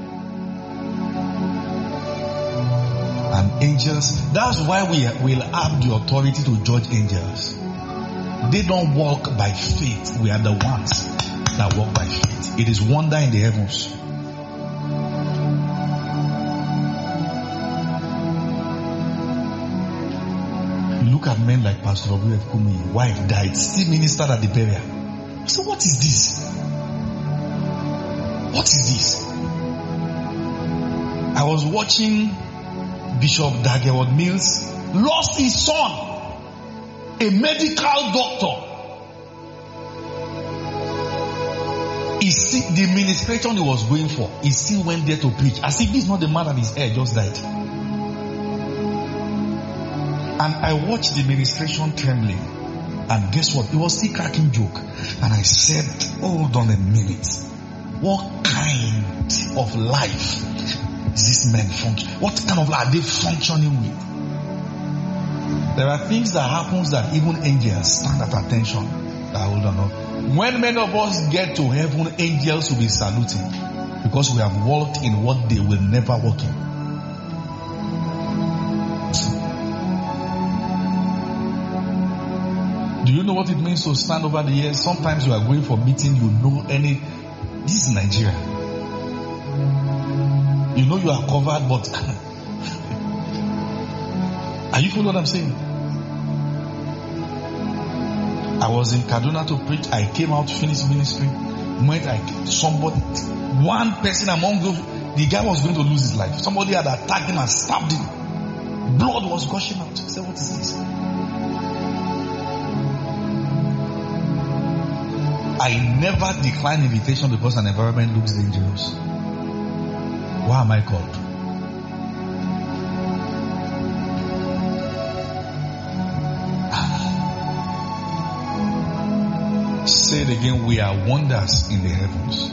And angels, that's why we will have the authority to judge angels. They don't walk by faith. We are the ones that walk by faith. It is wonder in the heavens. Look at men like Pastor W F Kumi, wife died, still ministered at the burial. So what is this? What is this? I was watching Bishop Daggerwood Mills lost his son, a medical doctor. He see, the ministration he was going for, he still went there to preach. As if this is not the man that his heir just died. And I watched the ministration trembling. And guess what? It was still cracking joke. And I said, hold on a minute. What kind of life is this man function? What kind of life are they functioning with? There are things that happens that even angels stand at attention. That hold on. When many of us get to heaven, angels will be saluting. Because we have walked in what they will never walk in. Do you know what it means to stand over the years? Sometimes you are going for meeting, you know any. This is Nigeria. You know you are covered, but are you following what I'm saying? I was in Kaduna to preach. I came out, finished ministry. Went like somebody, one person among those, the guy was going to lose his life. Somebody had attacked him and stabbed him. Blood was gushing out. I said, what is this? I never decline invitation because an environment looks dangerous. Why am I called? Say it again, we are wonders in the heavens.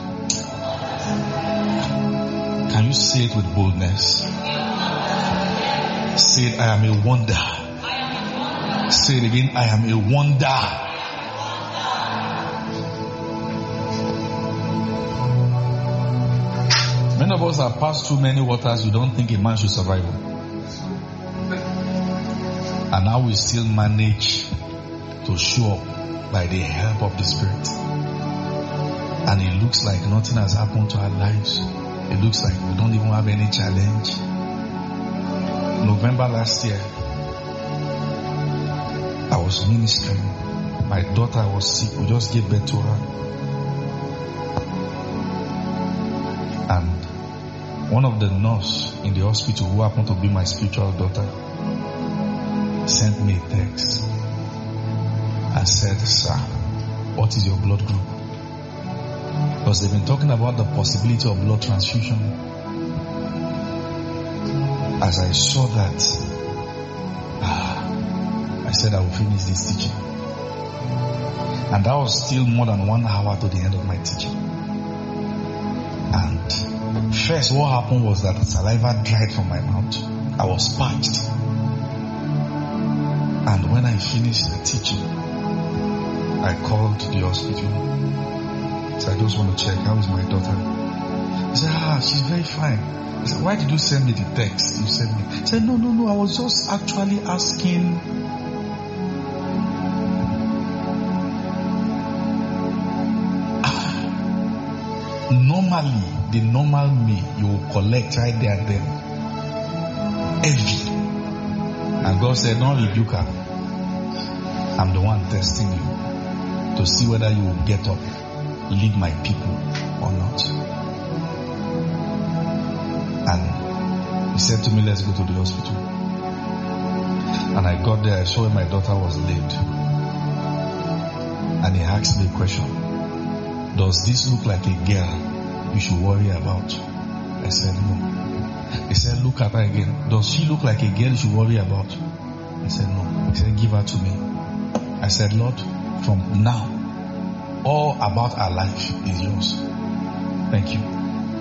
Can you say it with boldness? Say it, I am a wonder Say it again. I am a wonder. Many of us have passed through many waters you don't think a man should survive. And now we still manage to show up by the help of the Spirit. And it looks like nothing has happened to our lives. It looks like we don't even have any challenge. November last year, I was ministering. My daughter was sick. We just gave birth to her. And one of the nurses in the hospital, who happened to be my spiritual daughter, sent me a text and said, "Sir, what is your blood group?" Because they've been talking about the possibility of blood transfusion. As I saw that, ah, I said I will finish this teaching. And that was still more than one hour to the end of my teaching. And first what happened was that the saliva dried from my mouth. I was parched. And when I finished the teaching, I called the hospital. So I just want to check, how is my daughter? He said, ah, she's very fine. I said, why did you send me the text you sent me? He said, no, no, no, I was just actually asking. Ah, normally, the normal me, you will collect right there and then. Heavy. And God said, don't rebuke her. I'm the one testing you to see whether you will get up, lead my people or not. And he said to me, let's go to the hospital. And I got there, I saw where my daughter was laid. And he asked me a question. Does this look like a girl you should worry about? I said no. He said, look at her again. Does she look like a girl you should worry about? I said no. He said, give her to me. I said, Lord, from now, all about our life is yours. Thank you.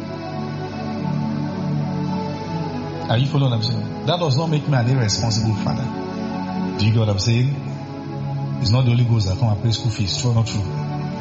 Are you following what I'm saying? That does not make me an irresponsible father. Do you get what I'm saying? It's not the Holy Ghost that come and pay school fees. True or not true?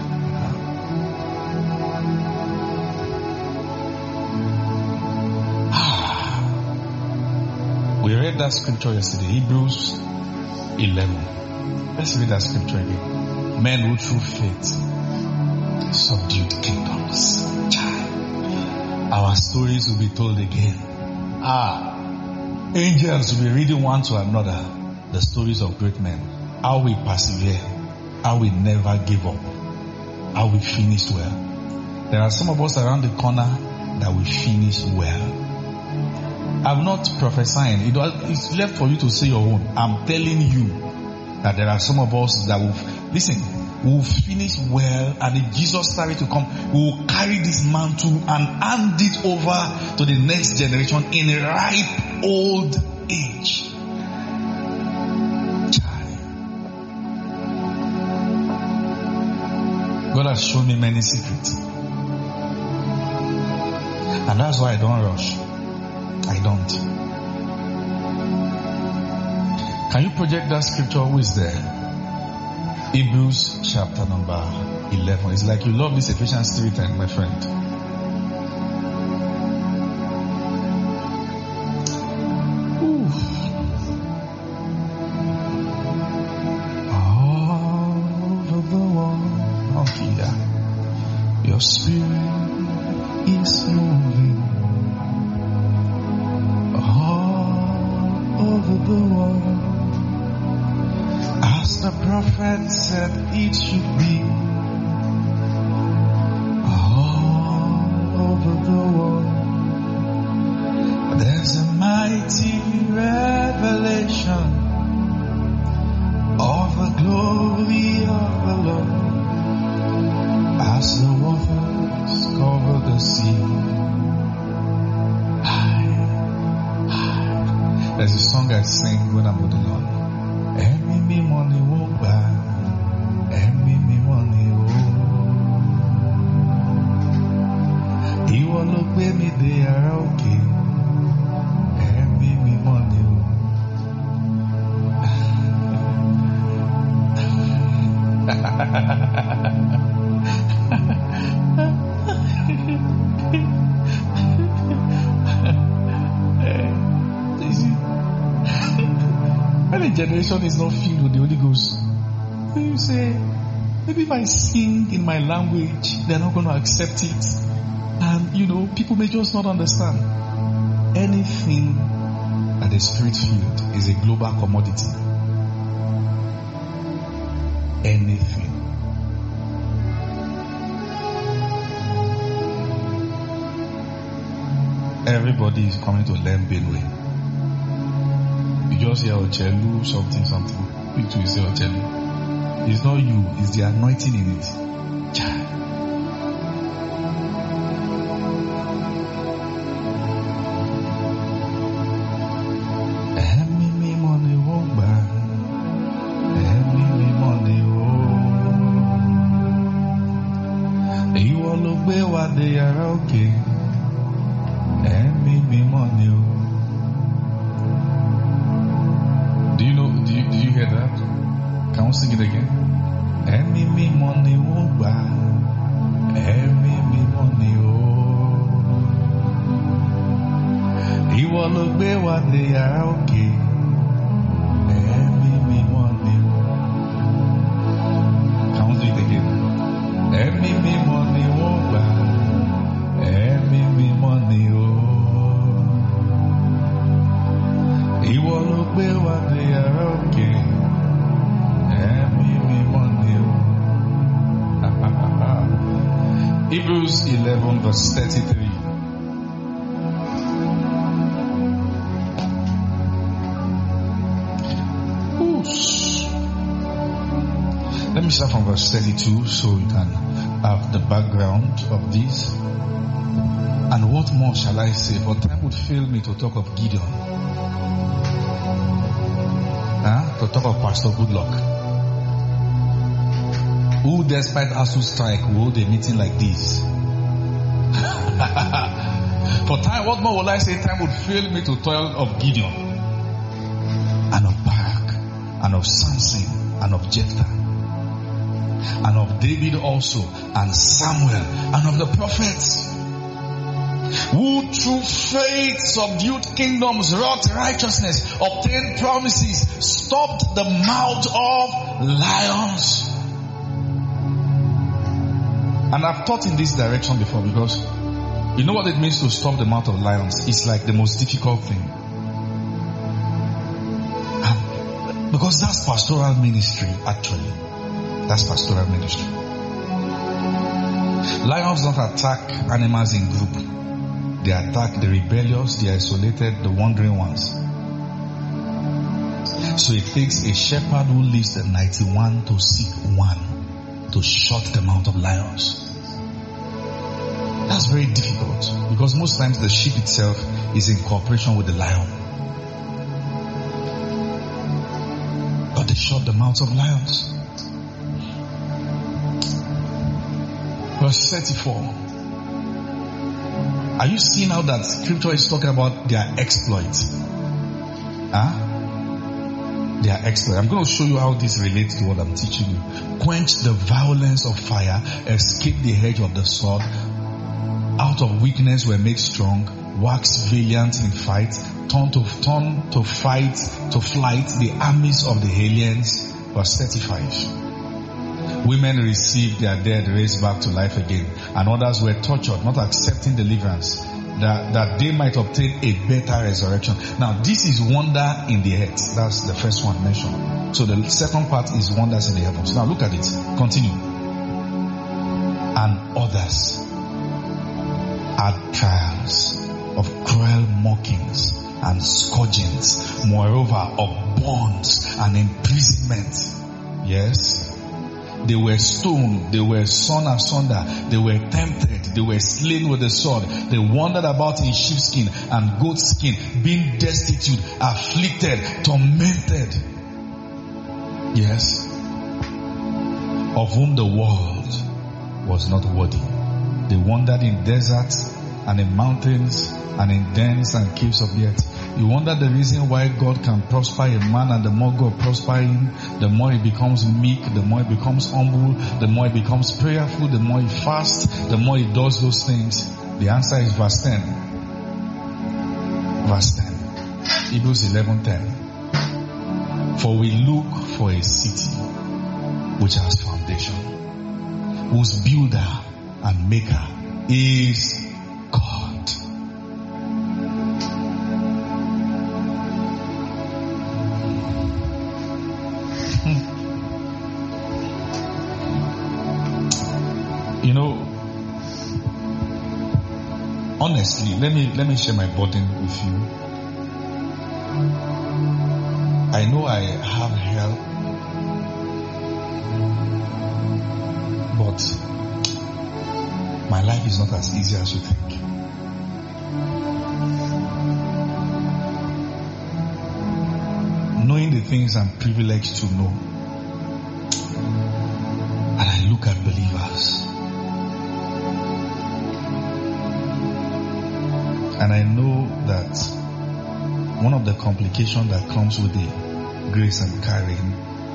We read that scripture yesterday, Hebrews eleven. Let's read that scripture again. Men who through faith subdued kingdoms. Our stories will be told again. Ah, angels will be reading one to another the stories of great men. How we persevere, how we never give up, how we finished well. There are some of us around the corner that we finish well. I'm not prophesying. It was, it's left for you to say your own. I'm telling you that there are some of us that will, listen, will finish well, and if Jesus started to come, we will carry this mantle and hand it over to the next generation in a ripe old age. God has shown me many secrets. And that's why I don't rush. I don't. Can you project that scripture? Who is there? Hebrews chapter number eleven. It's like you love this Ephesians three ten, my friend. Ooh. All over the world, okay, yeah. Your spirit is moving. Over the world, as the prophet said it should be. All over the world, there's a mighty revelation of the glory of the Lord, as the waters cover the sea. There's a song I sing when I'm with the Lord. Emi mi money won't buy. Emi mi money won't. He will look with me there, okay. Emi mi money won't. generation is not filled with the Holy Ghost. Then you say, maybe if I sing in my language, they're not going to accept it. And, you know, people may just not understand. Anything that is spirit-filled is a global commodity. Anything. Everybody is coming to learn Benue. You just hear Ochelu, something, something. You too say Ochelu. It's not you, it's the anointing in it. Child. They are okay. And me, me money. Do you know? Do you, do you hear that? Can we sing it again? And me, me money, oh, and me, me money, oh. You will look where what they are okay. And me, me money. Can we do it again? And me, me money, oh, and me, me money, oh. You will look where what they are okay. And me, me money, oh. Hebrews eleven verse thirty-three. Let me start from verse thirty-two so you can have the background of this. And what more shall I say? For time would fail me to talk of Gideon. Huh? To talk of Pastor Goodluck, who despite Asu strike will hold a meeting like this. For time, what more will I say? Time would fail me to tell of Gideon, and of Barak, and of Samson, and of Jephthah, and of David also, and Samuel, and of the prophets, who through faith subdued kingdoms, wrought righteousness, obtained promises, stopped the mouth of lions. And I've taught in this direction before, because you know what it means to stop the mouth of lions? It's like the most difficult thing. And because that's pastoral ministry, actually. That's pastoral ministry. Lions don't attack animals in group. They attack the rebellious, the isolated, the wandering ones. So it takes a shepherd who leaves the ninety-one to seek one to shut the mouth of lions. That's very difficult, because most times the sheep itself is in cooperation with the lion. But they shut the mouths of lions. Verse thirty-four. Are you seeing how that scripture is talking about their exploits? Huh? Their exploit. I'm going to show you how this relates to what I'm teaching you. Quench the violence of fire, escape the edge of the sword. Out of weakness were made strong, wax valiant in fight, turn to turn to fight, to flight the armies of the aliens. Verse thirty-five. Women received their dead raised back to life again, and others were tortured, not accepting deliverance, that, that they might obtain a better resurrection. Now, this is wonder in the earth. That's the first one mentioned. So the second part is wonders in the heavens. Now look at it. Continue. And others had trials of cruel mockings and scourgings, moreover of bonds and imprisonment. Yes. They were stoned, they were sawn asunder, they were tempted, they were slain with the sword, they wandered about in sheepskin and goatskin, being destitute, afflicted, tormented. Yes. Of whom the world was not worthy. They wandered in deserts and in mountains and in dens and caves of the earth. You wonder the reason why God can prosper a man, and the more God prospers him, the more he becomes meek, the more he becomes humble, the more he becomes prayerful, the more he fasts, the more he does those things. The answer is verse ten. Verse ten. Hebrews eleven ten. For we look for a city which has foundation, whose builder and maker is God. You know, honestly, let me let me share my burden with you. I know I have help, but my life is not as easy as you think. Knowing the things I'm privileged to know, and I look at believers, and I know that one of the complications that comes with the grace and carrying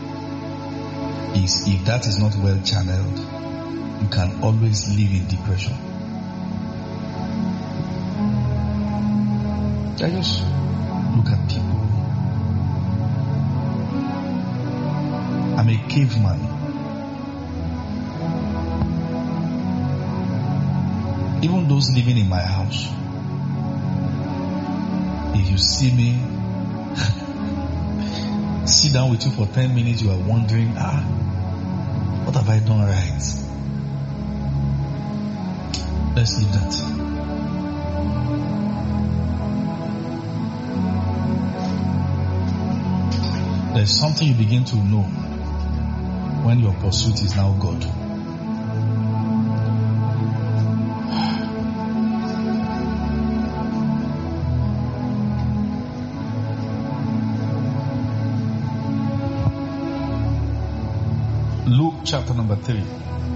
is if that is not well channeled, you can always live in depression. I just look at people. I'm a caveman. Even those living in my house, if you see me sit down with you for ten minutes, you are wondering, ah, what have I done right? Let's leave that. There's something you begin to know when your pursuit is now God. Luke chapter number three.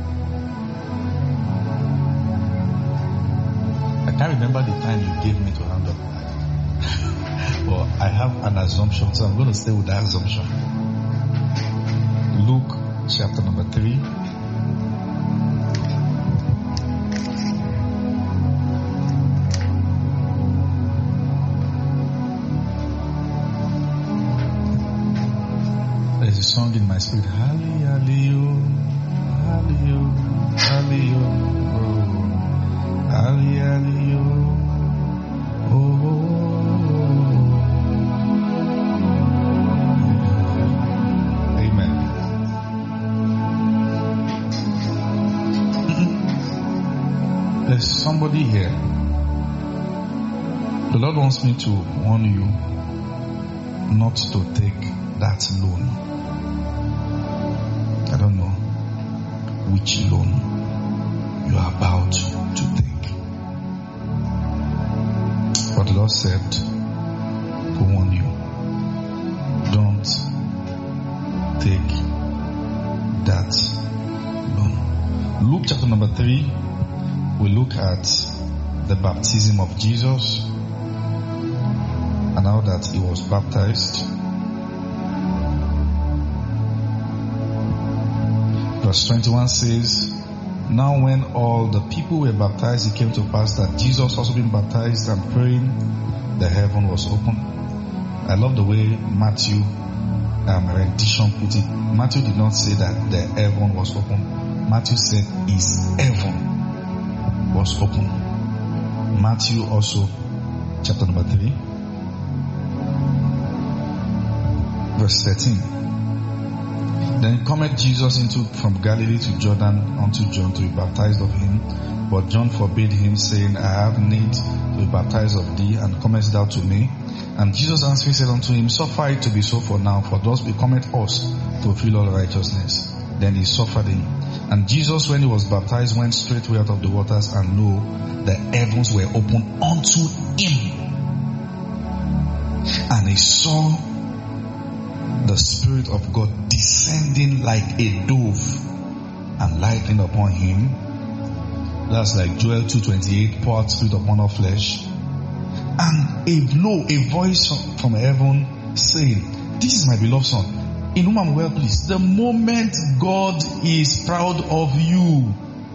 I can't remember the time you gave me to round up. But I have an assumption, so I'm going to stay with that assumption. Luke chapter number three. There's a song in my spirit. Hallelujah. Hallelujah, hallelujah, hallelujah, oh, amen. There's somebody here. The Lord wants me to warn you not to take that loan. I don't know which loan you are about to take. But the Lord said to warn you, don't take that loan. Luke chapter number three, we look at the baptism of Jesus and how that he was baptized. Verse twenty-one says, now when all the people were baptized, it came to pass that Jesus also being baptized and praying, the heaven was open. I love the way Matthew um, rendition put it. Matthew did not say that the heaven was open. Matthew said his heaven was open. Matthew also, chapter number three, verse thirteen. Then cometh Jesus into from Galilee to Jordan unto John to be baptized of him. But John forbade him, saying, I have need to be baptized of thee, and comest thou to me? And Jesus answering said unto him, suffer it to be so for now, for thus becometh us to fulfill all righteousness. Then he suffered him. And Jesus, when he was baptized, went straightway out of the waters, and lo, the heavens were opened unto him. And he saw the Spirit of God descending like a dove and lighting upon him. That's like Joel two twenty-eight, pour out Spirit upon all flesh. And a lo, a voice from heaven saying, this is my beloved Son, in whom I'm well pleased. The moment God is proud of you,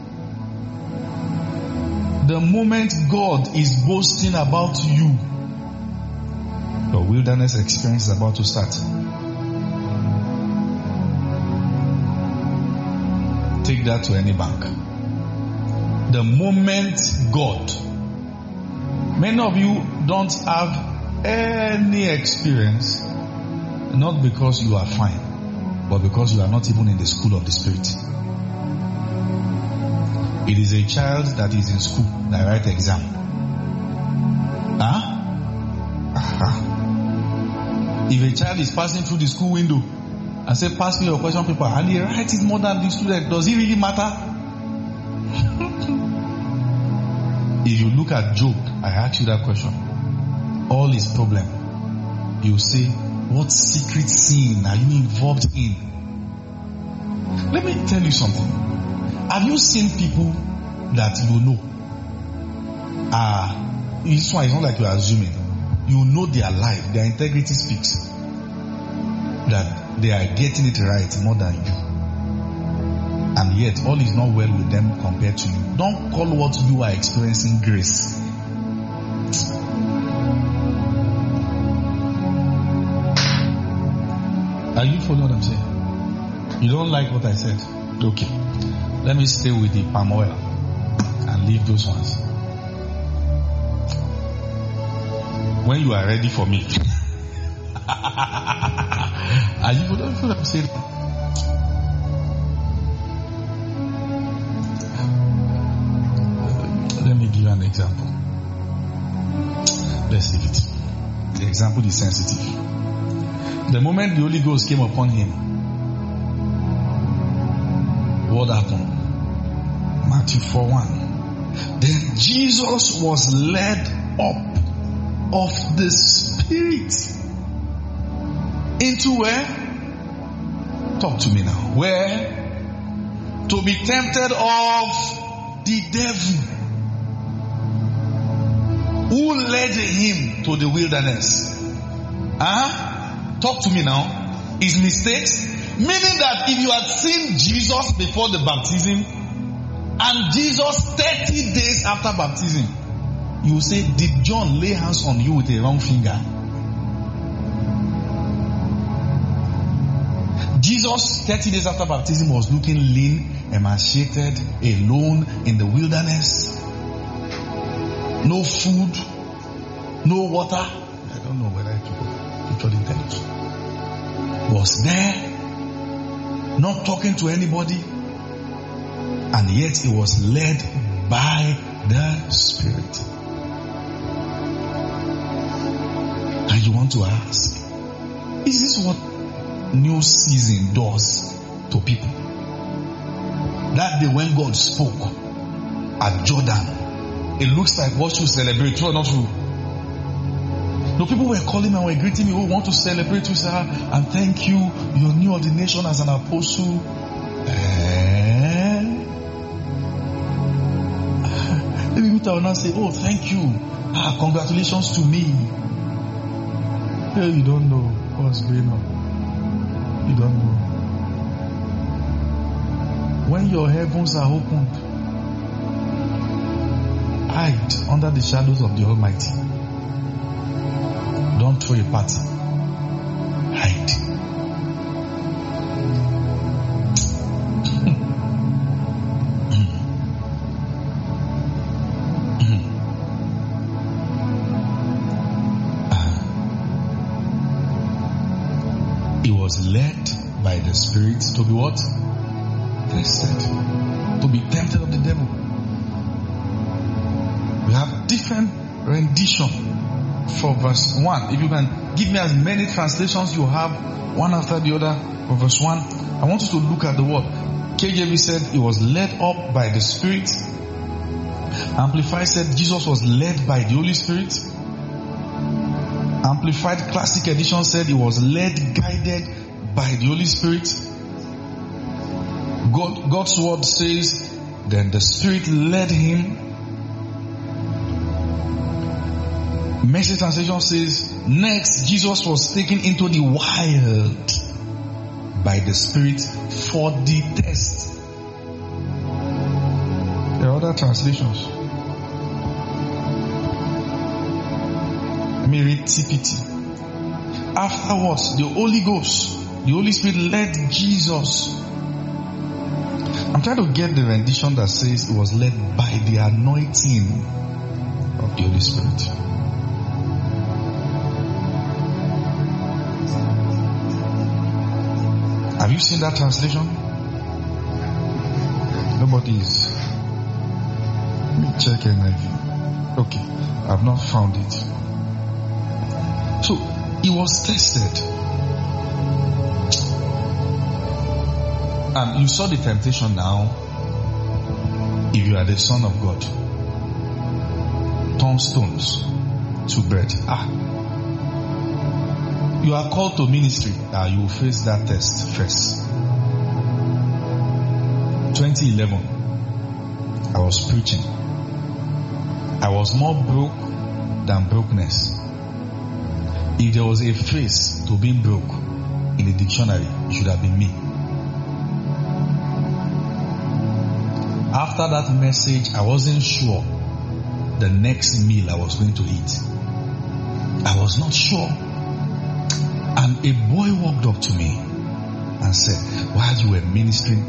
the moment God is boasting about you, your wilderness experience is about to start. take that to any bank. The moment God, many of you don't have any experience, not because you are fine, but because you are not even in the school of the Spirit. It is a child that is in school that writes exam. Huh? Uh-huh. If a child is passing through the school window and say, pass me your question paper, and he writes it more than the student, does it really matter? If you look at Job, I asked you that question. All his problem, you say, what secret sin are you involved in? Let me tell you something. Have you seen people that you know? Ah, uh, this one is not like you are assuming. You know their life, their integrity speaks that they are getting it right more than you. And yet all is not well with them compared to you. Don't call what you are experiencing grace. Are you following what I'm saying? You don't like what I said? Okay. Let me stay with the palm oil and leave those ones. When you are ready for me. Are you following what I'm saying? Let me give you an example. Let's leave it. The example is sensitive. The moment the Holy Ghost came upon him, what happened? Matthew four one. Then Jesus was led up of the Spirit into where? Talk to me now. Where? To be tempted of the devil. Who led him to the wilderness? Huh? Talk to me now. His mistakes? Meaning that if you had seen Jesus before the baptism and Jesus thirty days after baptism, you will say, did John lay hands on you with a wrong finger? Jesus thirty days after baptism was looking lean, emaciated, alone in the wilderness. No food, no water. I don't know whether people pictured intelligence. Was there, not talking to anybody, and yet he was led by the Spirit. And you want to ask, is this what new season does to people? That day when God spoke at Jordan, it looks like what you celebrate, true or not true? No, people were calling me and were greeting me. We want to celebrate you, sir, and thank you, your new ordination as an apostle. Eh? Maybe people will not say, oh, thank you. Ah, congratulations to me. Hey, you don't know what's going on. You don't know. When your heavens are opened, hide under the shadows of the Almighty. Don't throw a party. Hide. He was led by the Spirit to be what? Tested. To be tempted of the devil. We have different rendition for verse one. If you can give me as many translations you have, one after the other, for verse one. I want you to look at the word. K J V said he was led up by the Spirit. Amplified said Jesus was led by the Holy Spirit. Amplified Classic Edition said he was led, guided by the Holy Spirit. God, God's word says, then the Spirit led him. Message translation says, next Jesus was taken into the wild by the Spirit for the test. There are other translations. Let me read T P T. Afterwards, the Holy Ghost, the Holy Spirit led Jesus I'm trying to get the rendition that says it was led by the anointing of the Holy Spirit. Have you seen that translation? Nobody is. Let me check N I V. Okay, I've not found it. So, he was tested. And you saw the temptation now. If you are the Son of God, turn stones to bread. Ah. You are called to ministry. Ah, you will face that test first. twenty eleven, I was preaching. I was more broke than brokenness. If there was a phrase to being broke in the dictionary, it should have been me. After that message, I wasn't sure the next meal I was going to eat. I was not sure. And a boy walked up to me and said, while you were ministering,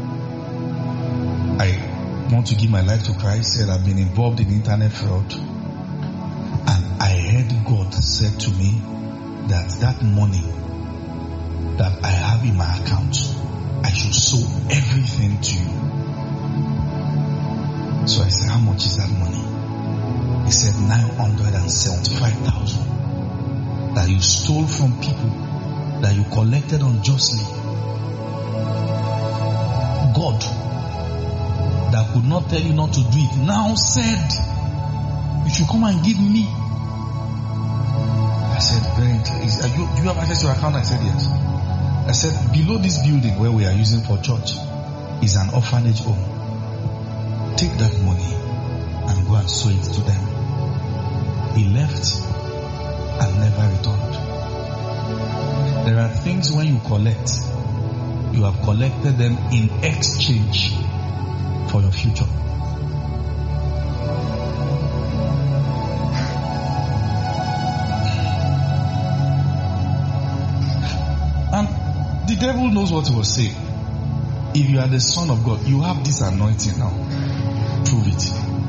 I want to give my life to Christ. Said, I've been involved in internet fraud. And I heard God said to me that that money that I have in my account, I should sow everything to you. So I said, how much is that money? He said, nine hundred seventy-five thousand that you stole from people, that you collected unjustly. God, that could not tell you not to do it, now said, you should come and give me. I said, very interesting. Do you have access to your account? I said, yes. I said, below this building where we are using for church is an orphanage home. Take that money and go and sow it to them. He left and never returned. There are things when you collect, you have collected them in exchange for your future. And the devil knows what he was saying. If you are the Son of God, you have this anointing now. Prove it.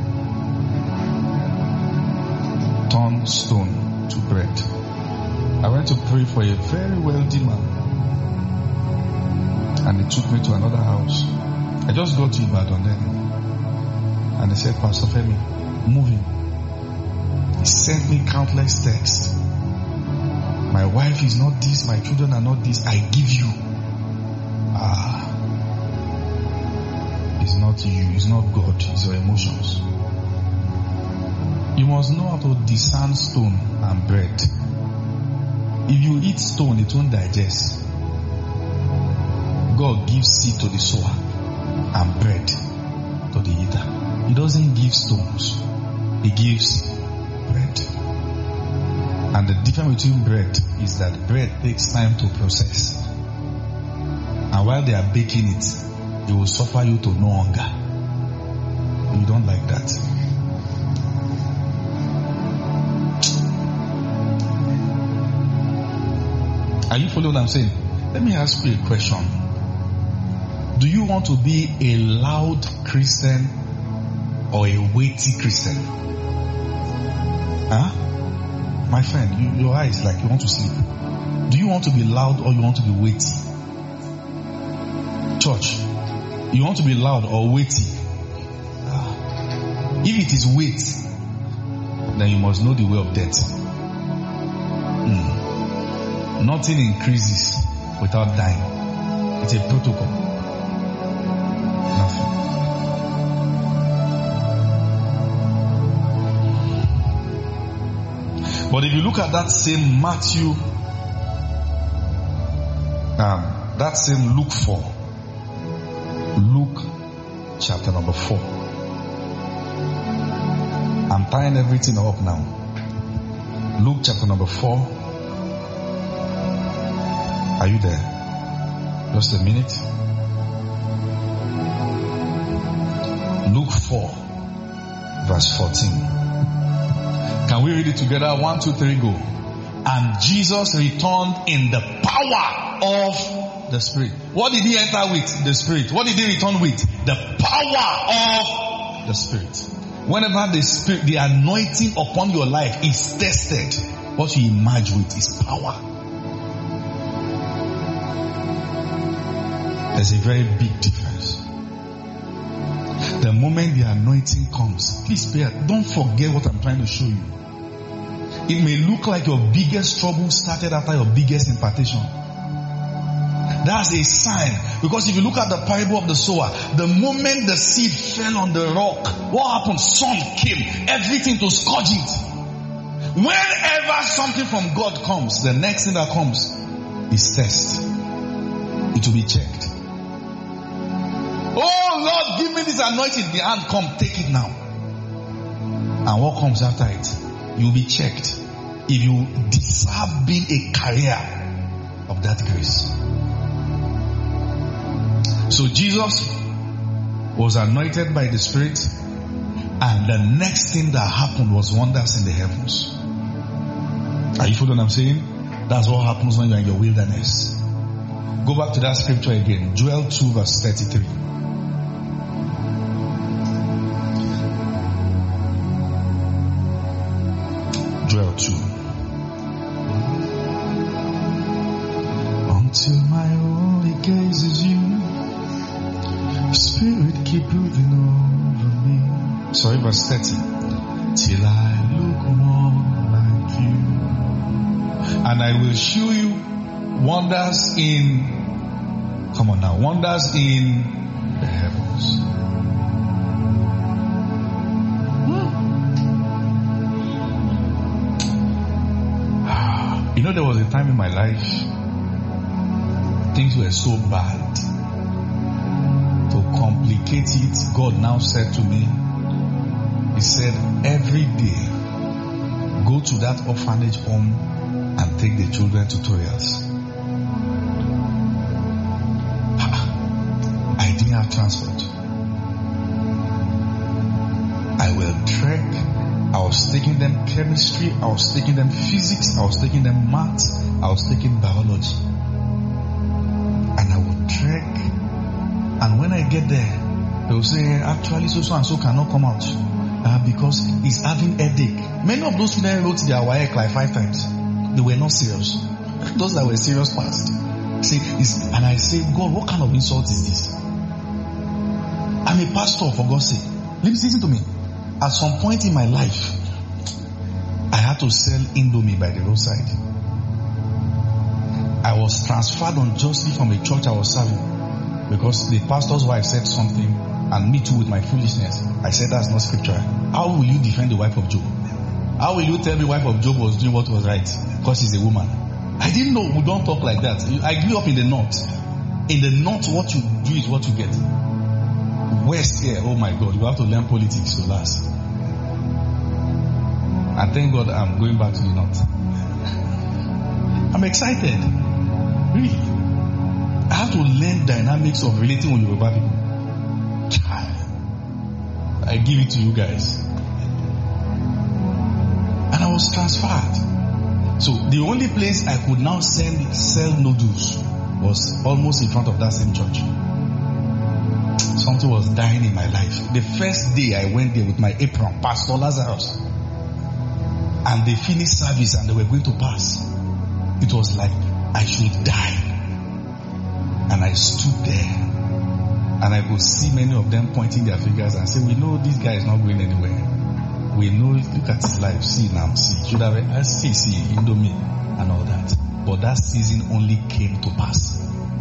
Turn stone to bread. I went to pray for a very wealthy man, and he took me to another house. I just got to Ibadan then, and he said, Pastor Femi, move him. He sent me countless texts. My wife is not this, my children are not this, I give you. Ah. It's not you, it's not God, it's your emotions. You must know how to discern stone and bread. If you eat stone, it won't digest. God gives seed to the sower and bread to the eater. He doesn't give stones, He gives bread. And the difference between bread is that bread takes time to process. And while they are baking it, it will suffer you to no hunger. You don't like that. Are you following what I'm saying? Let me ask you a question. Do you want to be a loud Christian or a weighty Christian? Huh? My friend, you, your eyes like you want to sleep. Do you want to be loud or you want to be weighty? Church, you want to be loud or weighty? Ah. If it is weight, then you must know the way of death. Mm. Nothing increases without dying. It's a protocol. Nothing. But if you look at that same Matthew, um, that same Luke four, Luke chapter number four. I'm tying everything up now. Luke chapter number four. Are you there? Just a minute. Luke four, verse fourteen. Can we read it together? One, two, three, go. And Jesus returned in the power of The Spirit. What did he enter with? The Spirit. What did he return with? The power of the Spirit. Whenever the Spirit, the anointing upon your life is tested, what you emerge with is power. There's a very big difference. The moment the anointing comes, please pay attention. Don't forget what I'm trying to show you. It may look like your biggest trouble started after your biggest impartation. That's a sign. Because if you look at the parable of the sower, the moment the seed fell on the rock, what happened? Sun came, everything to scourge it. Whenever something from God comes, the next thing that comes is test. It will be checked. Oh Lord, give me this anointing. The hand come, take it now. And what comes after it? You'll be checked if you deserve being a carrier of that grace. So Jesus was anointed by the Spirit, and the next thing that happened was wonders in the heavens. Are you following what I'm saying? That's what happens when you're in your wilderness. Go back to that scripture again. Joel two verse thirty-three. Joel two. Until my only gaze is you, Spirit keep brooding over me. Sorry, verse thirty. Till I look more like you, and I will show you wonders in, come on now, wonders in the heavens. You know, there was a time in my life, things were so bad. To complicate it, God now said to me, He said, every day, go to that orphanage home and take the children tutorials. I didn't have transport. I will trek. I was taking them chemistry, I was taking them physics, I was taking them maths, I was taking biology. And I would trek. And when I get there, they will say, actually, so, so and so cannot come out. Uh, because he's having headache. Many of those students wrote their W A E C like five times. They were not serious. Those that were serious passed. See, and I say, God, what kind of insult is this? I'm a pastor, for God's sake. Listen to me. At some point in my life, I had to sell Indomie by the roadside. I was transferred unjustly from a church I was serving because the pastor's wife said something, and me too with my foolishness. I said that's not scriptural. How will you defend the wife of Job? How will you tell the wife of Job was doing what was right because she's a woman? I didn't know. We don't talk like that. I grew up in the north. In the north, what you do is what you get. West here, oh my God, you have to learn politics to last. And thank God I'm going back to the north. I'm excited. Really. I have to learn dynamics of relating with Yoruba people. I give it to you guys. And I was transferred. So the only place I could now send sell noodles was almost in front of that same church. Something was dying in my life. The first day I went there with my apron, Pastor Lazarus, and they finished service and they were going to pass. It was like I should die. And I stood there, and I could see many of them pointing their fingers and say, we know this guy is not going anywhere. We know, look at his life, see now, see. Should have, I see, see, Indomie and all that. But that season only came to pass.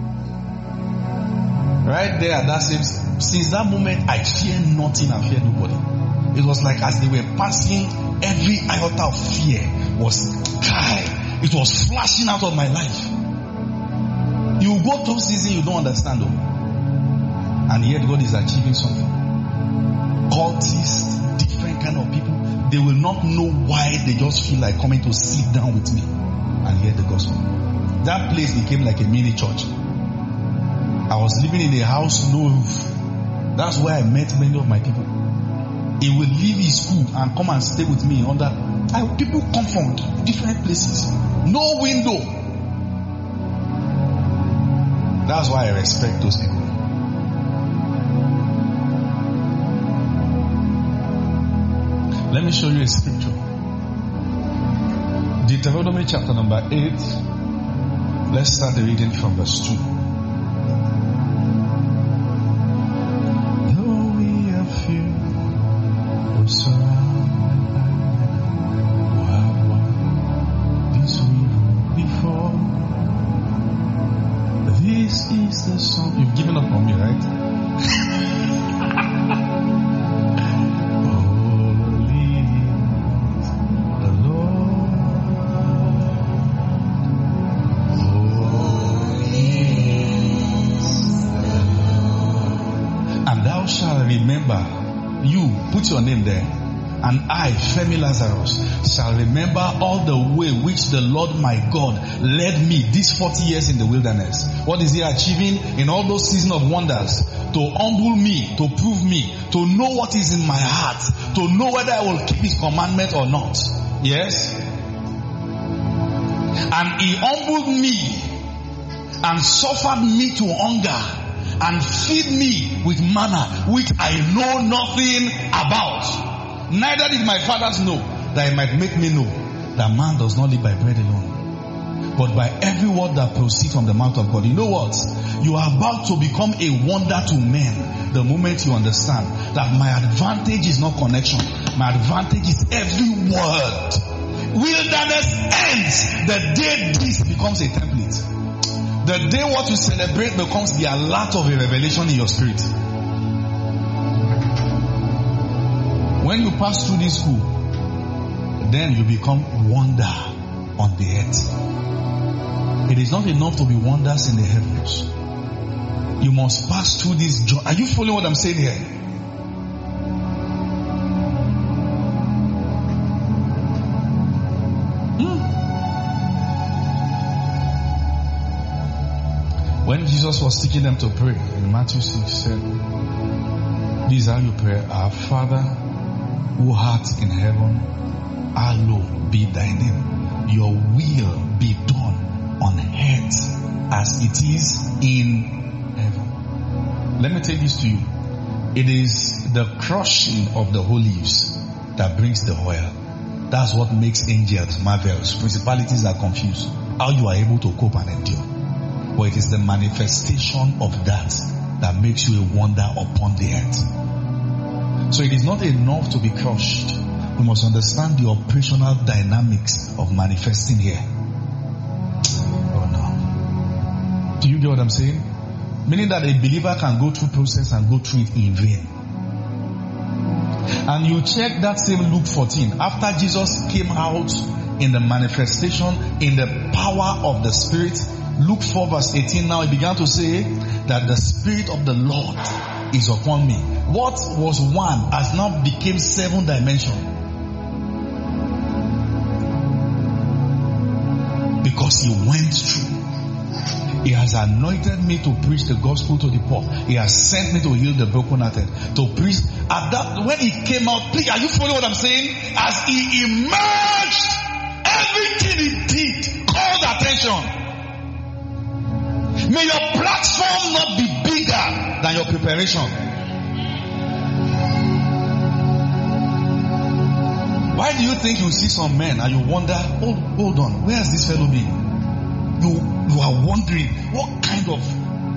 Right there at that same, since that moment, I fear nothing and fear nobody. It was like as they were passing, every iota of fear was high. It was flashing out of my life. You go through season you don't understand though. And yet God is achieving something. Cultists, different kind of people, they will not know why they just feel like coming to sit down with me and hear the gospel. That place became like a mini church. I was living in a house, no roof. That's where I met many of my people. He will leave his school and come and stay with me under. I, people come from different places. No window. That's why I respect those people. Let me show you a scripture. Deuteronomy chapter number eight. Let's start the reading from verse two. Though we are few, we're surrounded by men who have walked this river before. This is the song. You've given up on me, right? Remember, you, put your name there, and I, Femi Lazarus, shall remember all the way which the Lord my God led me these forty years in the wilderness. What is he achieving in all those seasons of wonders? To humble me, to prove me, to know what is in my heart, to know whether I will keep his commandment or not. Yes? And he humbled me and suffered me to hunger and feed me with manna which I know nothing about. Neither did my fathers know, that he might make me know that man does not live by bread alone, but by every word that proceeds from the mouth of God. You know what? You are about to become a wonder to men the moment you understand that my advantage is not connection. My advantage is every word. Wilderness ends the day this becomes a template. The day what you celebrate becomes the alert of a revelation in your spirit. When you pass through this school, then you become wonder on the earth. It is not enough to be wonders in the heavens. You must pass through this journey. Are you following what I'm saying here? When Jesus was teaching them to pray in Matthew six, said, this is how you pray: Our Father who art in heaven, hallowed be thy name. Your will be done on earth as it is in heaven. Let me take this to you. It is the crushing of the olives that brings the oil. That's what makes angels marvelous. Principalities are confused. How you are able to cope and endure. But it is the manifestation of that that makes you a wonder upon the earth. So it is not enough to be crushed. We must understand the operational dynamics of manifesting here. Oh no. Do you get what I'm saying? Meaning that a believer can go through process and go through it in vain. And you check that same Luke fourteen. After Jesus came out in the manifestation, in the power of the Spirit, Luke four verse eighteen, now he began to say that the Spirit of the Lord is upon me. What was one has now become seven dimension. Because he went through. He has anointed me to preach the gospel to the poor. He has sent me to heal the brokenhearted. To preach. At that, when he came out, please, are you following what I'm saying? As he emerged, everything he did called attention. May your platform not be bigger than your preparation. Why do you think you see some men and you wonder, hold, hold on, where has this fellow been? You, you are wondering, what kind of...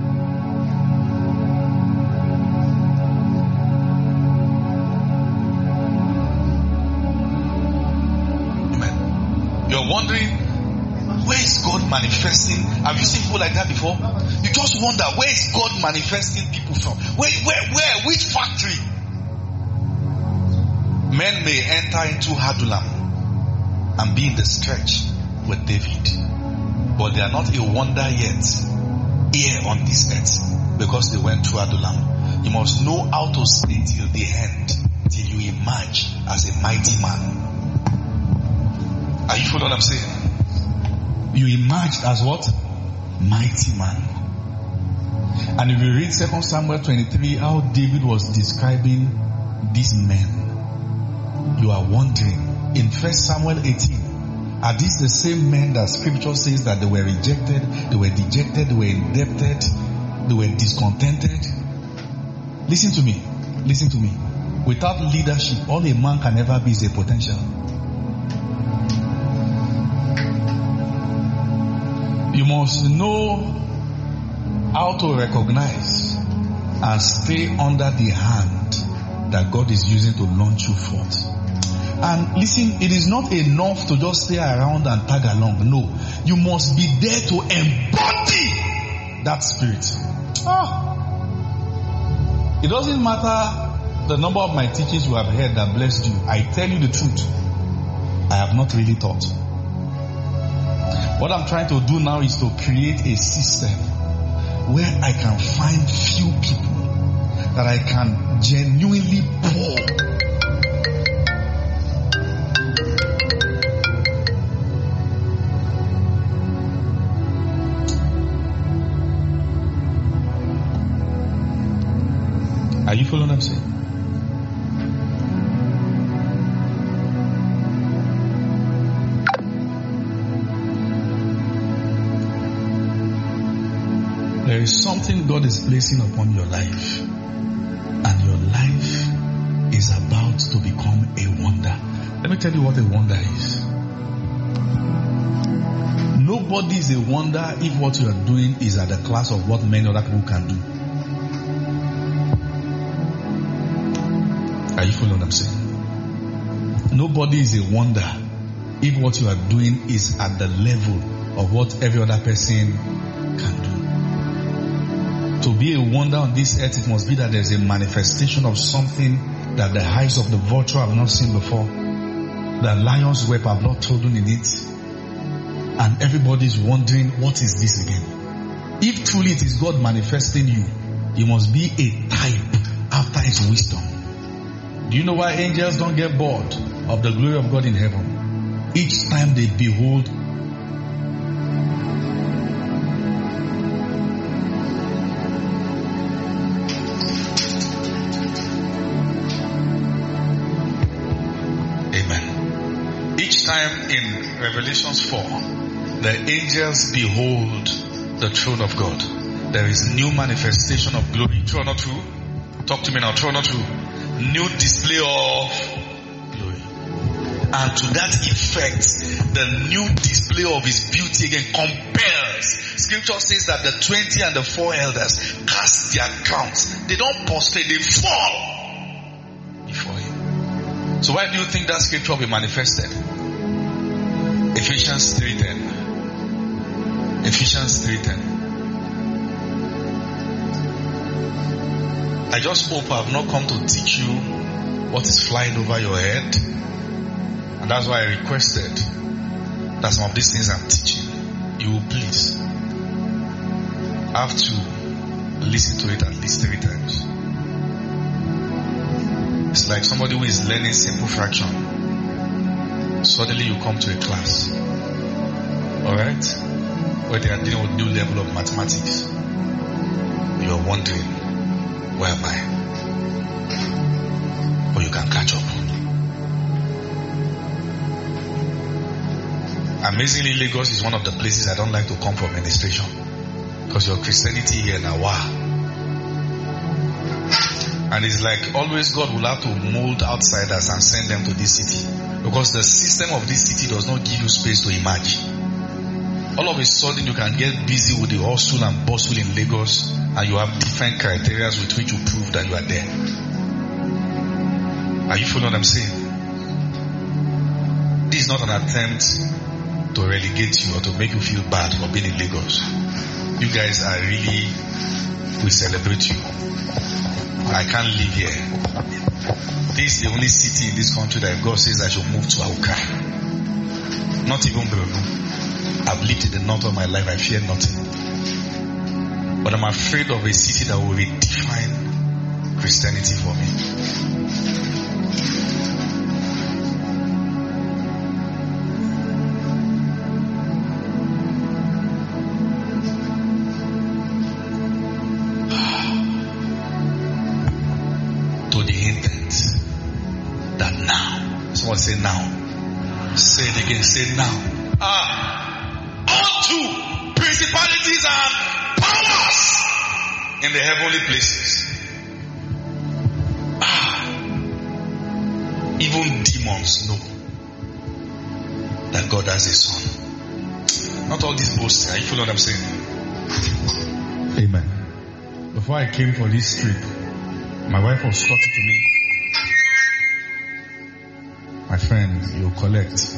Amen. You're wondering, where is God manifesting? Have you seen people like that before? You just wonder, where is God manifesting people from? Where, where, where, which factory? Men may enter into Adullam and be in the stretch with David, but they are not a wonder yet here on this earth because they went through Adullam. You must know how to stay till the end, till you emerge as a mighty man. Are you following what I'm saying? You emerged as what? Mighty man. And if you read Second Samuel twenty-three, how David was describing these men, you are wondering. In First Samuel eighteen, Are these the same men that scripture says that they were rejected, they were dejected, they were indebted, they were discontented? Listen to me. Listen to me. Without leadership, all a man can ever be is a potential. You must know how to recognize and stay under the hand that God is using to launch you forth. And listen, it is not enough to just stay around and tag along. No, you must be there to embody that spirit. Ah. It doesn't matter the number of my teachings you have heard that blessed you. I tell you the truth, I have not really taught. What I'm trying to do now is to create a system where I can find few people that I can genuinely pour. Are you following what I'm saying? There is something God is placing upon your life, and your life is about to become a wonder. Let me tell you what a wonder is. Nobody is a wonder if what you are doing is at the class of what many other people can do. Are you following what I'm saying? Nobody is a wonder if what you are doing is at the level of what every other person can do. To be a wonder on this earth, it must be that there's a manifestation of something that the eyes of the vulture have not seen before, the lion's whelp have not trodden in it, and everybody's wondering, what is this again? If truly it is God manifesting you, you must be a type after his wisdom. Do you know why angels don't get bored of the glory of God in heaven? Each time they behold time in Revelations four, the angels behold the throne of God. There is new manifestation of glory. True or not true? Talk to me now. True or not true? New display of glory. And to that effect, the new display of his beauty again compels. Scripture says that the twenty and the four elders cast their crowns. They don't prostrate, they fall before him. So why do you think that scripture will be manifested? Ephesians three ten. Ephesians three ten. I just hope I have not come to teach you what is flying over your head. And that's why I requested that some of these things I'm teaching, you will please have to listen to it at least three times. It's like somebody who is learning simple fraction. Suddenly you come to a class, alright, where they are dealing with new level of mathematics. You are wondering, where am I? But you can catch up. Amazingly, Lagos is one of the places I don't like to come for administration, because your Christianity here now, wow. And it's like always God will have to mold outsiders and send them to this city, because the system of this city does not give you space to imagine. All of a sudden you can get busy with the hustle and bustle in Lagos, and you have different criteria with which you prove that you are there. Are you following what I'm saying? This is not an attempt to relegate you or to make you feel bad for being in Lagos. You guys are really, we celebrate you. I can't live here. This is the only city in this country that if God says I should move to, I will cry. Not even Bruno. I've lived in the north of my life. I fear nothing. But I'm afraid of a city that will redefine Christianity for me. To the intent that now, someone say now, Say it again. Say now. Ah, unto principalities and powers in the heavenly places. Ah, even demons know that God has a son. Not all these boasting. Are you following what I'm saying? Amen. Before I came for this trip, my wife was talking to me. My friend, you collect.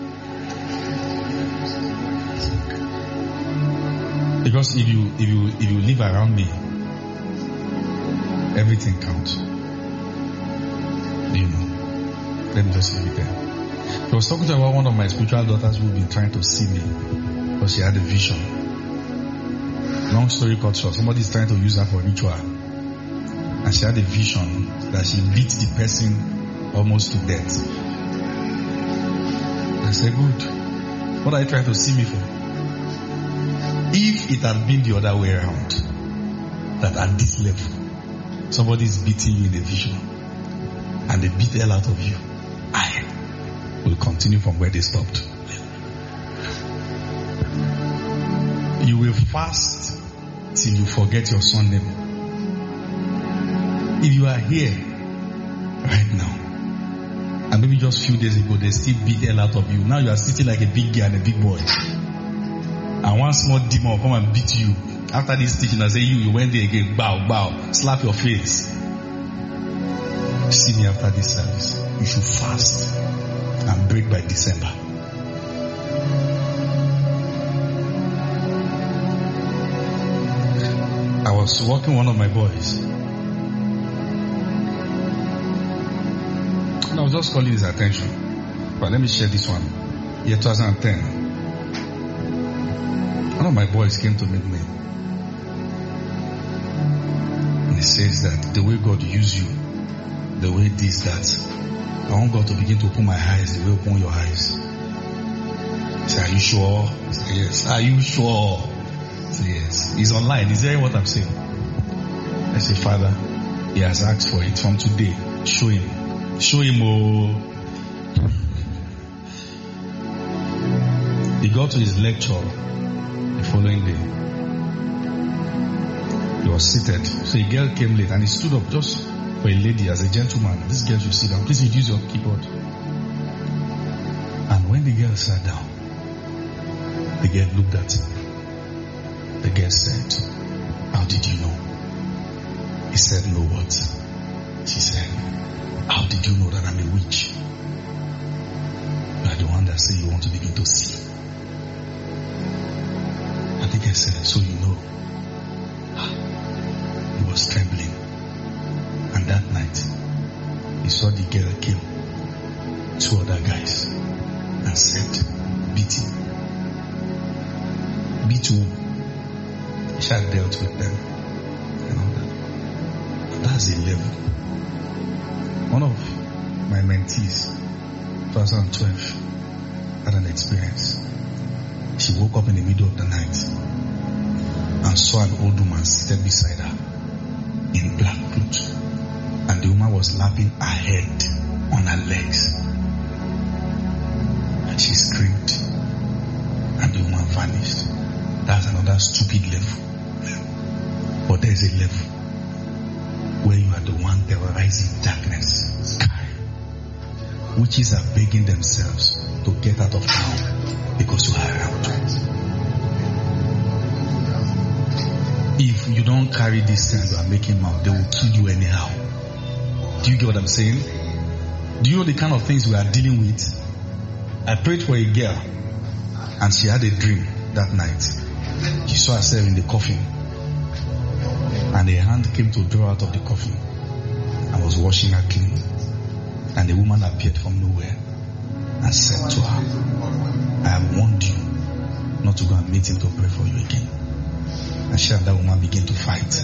Because if you if you if you live around me, everything counts. Do you know? Let me just leave it there. I was talking to about one of my spiritual daughters who had been trying to see me because she had a vision. Long story cut short, somebody is trying to use her for ritual. And she had a vision that she beat the person almost to death. I said, good. What are you trying to see me for? If it had been the other way around, that at this level, somebody is beating you in a vision, and they beat the hell out of you, I will continue from where they stopped. You will fast till you forget your son name. If you are here right now, and maybe just a few days ago they still beat the hell out of you, now you are sitting like a big girl and a big boy, and one small demon will come and beat you. After this teaching, I say, you, you went there again, bow, bow, slap your face. See me after this service. You should fast and break by December. I was walking one of my boys, and I was just calling his attention. But let me share this one. Year twenty ten, one of my boys came to meet me, and he says that the way God used you, the way this, that, I want God to begin to open my eyes the way you open your eyes. I say, are you sure? I say, yes. Are you sure? I say, yes. He's online. He's hearing what I'm saying. I say, Father, he has asked for it from today. Show him. Show him. Oh. He got to his lecture the following day. He was seated. So a girl came late and he stood up just for a lady as a gentleman. This girl should sit down. Please use your keyboard. And when the girl sat down, the girl looked at him. The girl said, how did you know? He said, no what? She said, how did you know that I'm a witch? You are the one that say you want to begin to see. And the girl said, so you know. He was trembling. And that night, he saw the girl kill two other guys and said, beat him. Beat who? She had dealt with them and all that. And that's a level. One of my mentees, twenty twelve, had an experience. She woke up in the middle of the night and saw an old woman seated beside her in black clothes. And the woman was lapping her head on her legs. And she screamed. And the woman vanished. That's another stupid level. But there's a level where you are the one terrorizing darkness. Witches are begging themselves to get out of town because you are around. If you don't carry this thing you are making out, they will kill you anyhow. Do you get what I'm saying? Do you know the kind of things we are dealing with? I prayed for a girl and she had a dream that night. She saw herself in the coffin and a hand came to draw out of the coffin and was washing her clean. And the woman appeared from nowhere and said to her, I have warned you not to go and meet him to pray for you again. And she and that woman began to fight.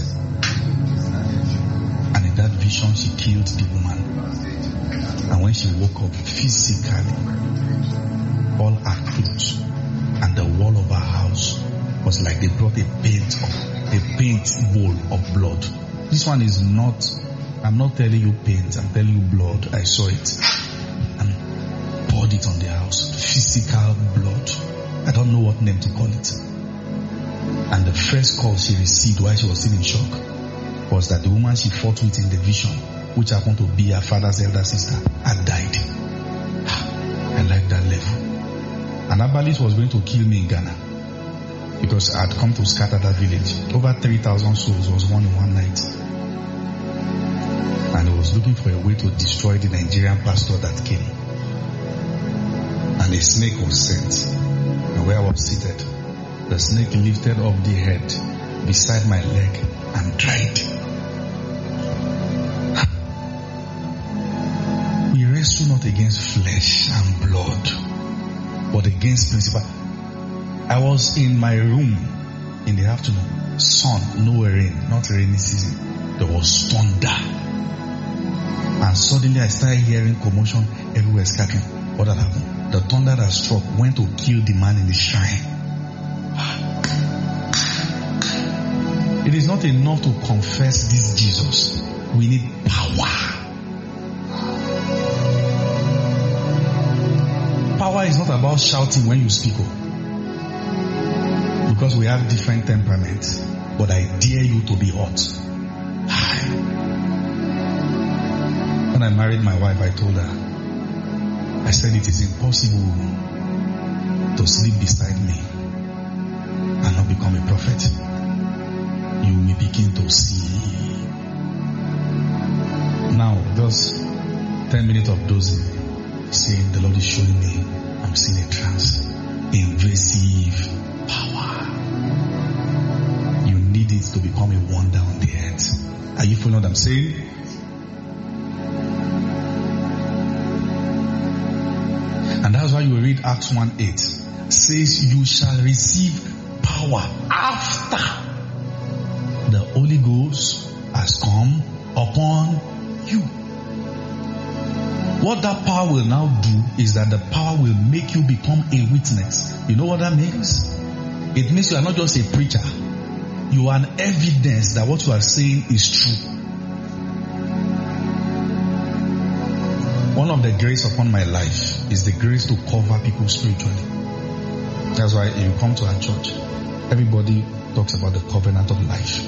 And in that vision, she killed the woman. And when she woke up physically, all her clothes and the wall of her house was like they brought a paint, a paint bowl of blood. This one is not, I'm not telling you paint, I'm telling you blood. I saw it. And poured poured it on the house. Physical blood. I don't know what name to call it. And the first call she received while she was still in shock was that the woman she fought with in the vision, which happened to be her father's elder sister, had died. I like that level. And Abalis was going to kill me in Ghana because I had come to scatter that village. Over three thousand souls was won in one night. And he was looking for a way to destroy the Nigerian pastor that came. And a snake was sent. And where I was seated, the snake lifted up the head beside my leg and dried. We wrestle not against flesh and blood, but against principle. I was in my room in the afternoon. Sun, no rain, not rainy season. There was thunder. And suddenly I started hearing commotion everywhere scattering. What had happened? The thunder that struck went to kill the man in the shrine. It is not enough to confess this Jesus. We need power. Power is not about shouting when you speak. Because we have different temperaments. But I dare you to be hot. When I married my wife, I told her, I said it is impossible to sleep beside me and not become a prophet. You will begin to see. Now, just ten minutes of dozing, saying the Lord is showing me I'm seeing a trance. Invasive power. You need it to become a wonder on the earth. Are you following what I'm saying? And that's why you read Acts one eight. Says you shall receive power after the Holy Ghost has come upon you. What that power will now do is that the power will make you become a witness. You know what that means? It means you are not just a preacher. You are an evidence that what you are saying is true. One of the grace upon my life is the grace to cover people spiritually. That's why if you come to our church, everybody talks about the covenant of life.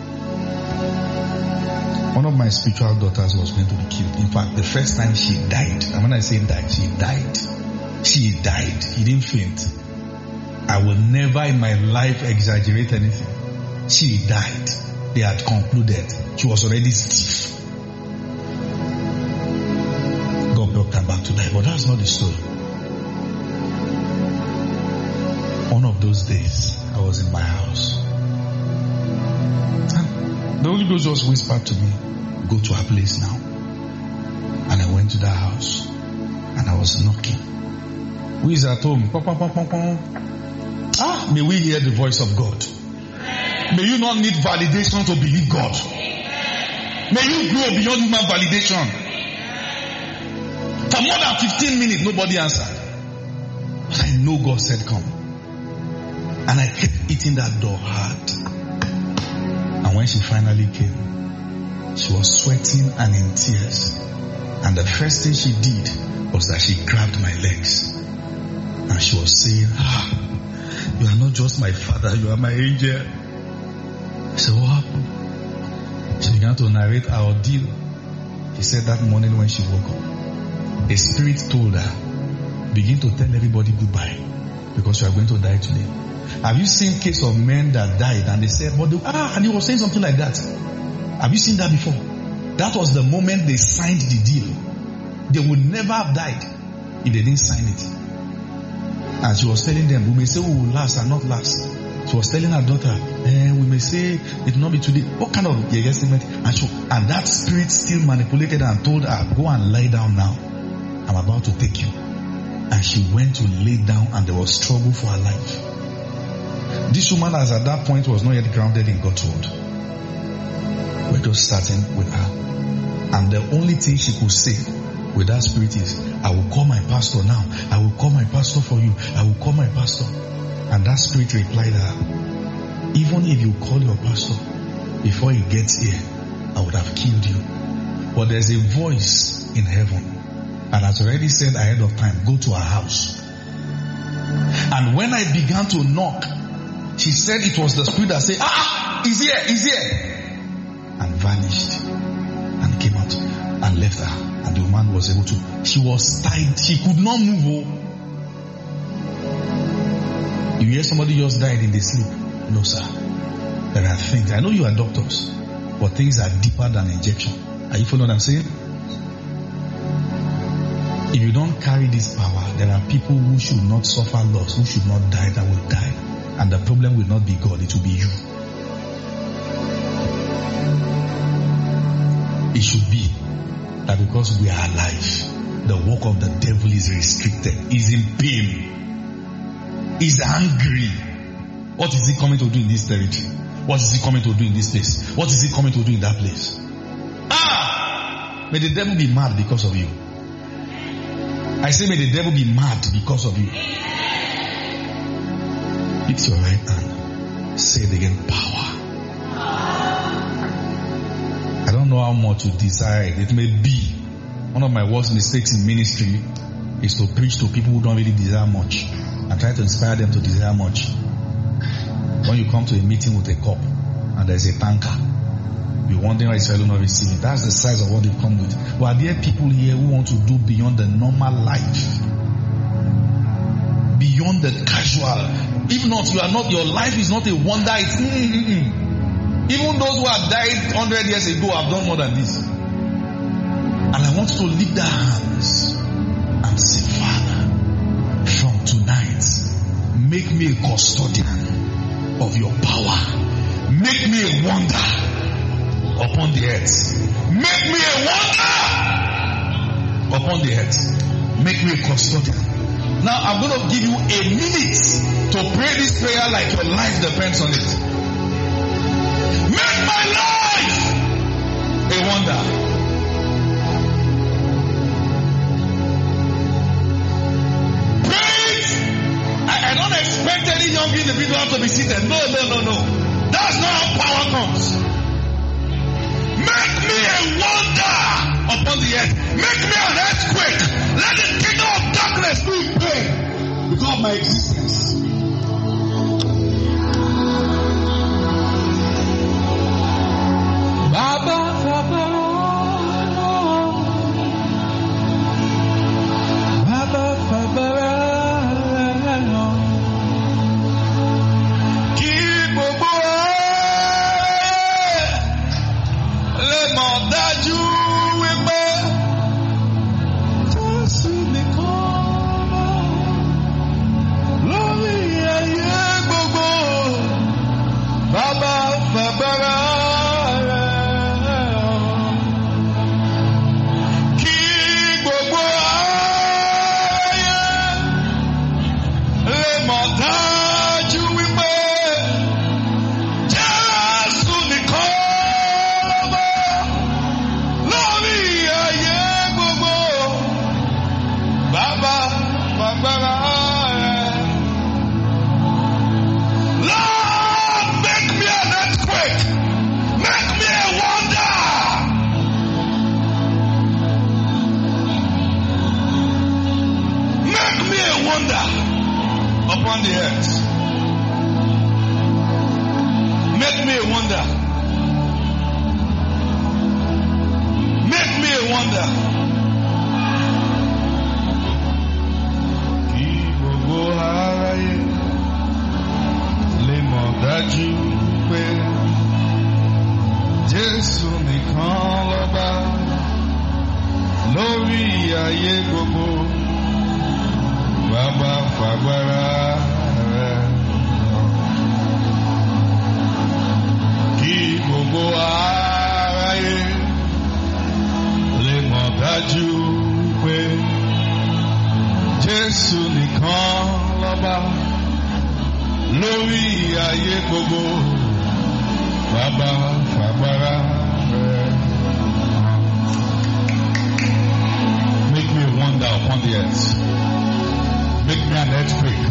One of my spiritual daughters was going to be killed. In fact, the first time she died, and when I say died, she died. She died. He didn't faint. I will never in my life exaggerate anything. She died. They had concluded. She was already stiff. God brought her back to life. But that's not the story. One of those days, I was in my house. The Holy Ghost just whispered to me, go to our place now. And I went to that house. And I was knocking. Who is at home? Pom, pom, pom, pom, pom. Ah, may we hear the voice of God. May you not need validation to believe God. May you grow beyond human validation. For more than fifteen minutes, nobody answered. But I know God said come. And I kept hitting that door hard. And when she finally came, she was sweating and in tears. And the first thing she did was that she grabbed my legs. And she was saying, ah, you are not just my father, you are my angel. I said, what happened? She began to narrate our deal. He said that morning when she woke up, a spirit told her, begin to tell everybody goodbye because you are going to die today. Have you seen case of men that died and they said, but they, ah, and he was saying something like that. Have you seen that before? That was the moment they signed the deal. They would never have died if they didn't sign it. And she was telling them, we may say we will last and not last. She was telling her daughter, eh, we may say it will not be today. What kind of yeah, estimate? And, she, and that spirit still manipulated her and told her, go and lie down now. I'm about to take you. And she went to lay down and there was struggle for her life. This woman, as at that point, was not yet grounded in God's word. We're just starting with her. And the only thing she could say with that spirit is, I will call my pastor now. I will call my pastor for you. I will call my pastor. And that spirit replied her, even if you call your pastor, before he gets here, I would have killed you. But there's a voice in heaven and has already said ahead of time, go to her house. And when I began to knock, she said it was the spirit that said, ah, he's here, he's here. And vanished and came out and left her. And the woman was able to, she was tied, she could not move. You hear somebody just died in their sleep? No, sir. There are things, I know you are doctors, but things are deeper than injection. Are you following what I'm saying? If you don't carry this power, there are people who should not suffer loss, who should not die, that will die. And the problem will not be God, it will be you. It should be that because we are alive, the work of the devil is restricted, is in pain, is angry. What is he coming to do in this territory? What is he coming to do in this place? What is he coming to do in that place? Ah! May the devil be mad because of you. I say may the devil be mad because of you. It's your right hand. Say it again, power. I don't know how much you desire it. It may be. One of my worst mistakes in ministry is to preach to people who don't really desire much and try to inspire them to desire much. When you come to a meeting with a cup and there's a tanker, you're wondering why Israel not receiving. That's the size of what they've come with. But are there people here who want to do beyond the normal life? Beyond the casual. If not, you are not, your life is not a wonder. It's mm-mm. Even those who have died one hundred years ago have done more than this. And I want to lift their hands and say, Father, from tonight, make me a custodian of your power. Make me a wonder upon the earth. Make me a wonder upon the earth. Make me a custodian. Now I'm going to give you a minute to pray this prayer like your life depends on it. Make my life a wonder. Pray it. I, I don't expect any young individual to be seated. No, no, no, no. That's not how power comes. Make me a wonder upon the earth. Make me an earthquake. Let the kingdom of darkness be in pain because of my existence. Baba, Baba, Baba, Baba. Upon the earth. Make me a wonder. Make me a wonder. Jésù nìkan lọ́ba lórí ayé gbogbo. Baba fagbara rẹ̀ kí gbogbo aráyé lè mọ̀ dájú pé Jésù nìkan lọ́ba lórí ayé gbogbo. Baba fagbara rẹ̀. Make me a wonder upon the earth. Make me an earthquake.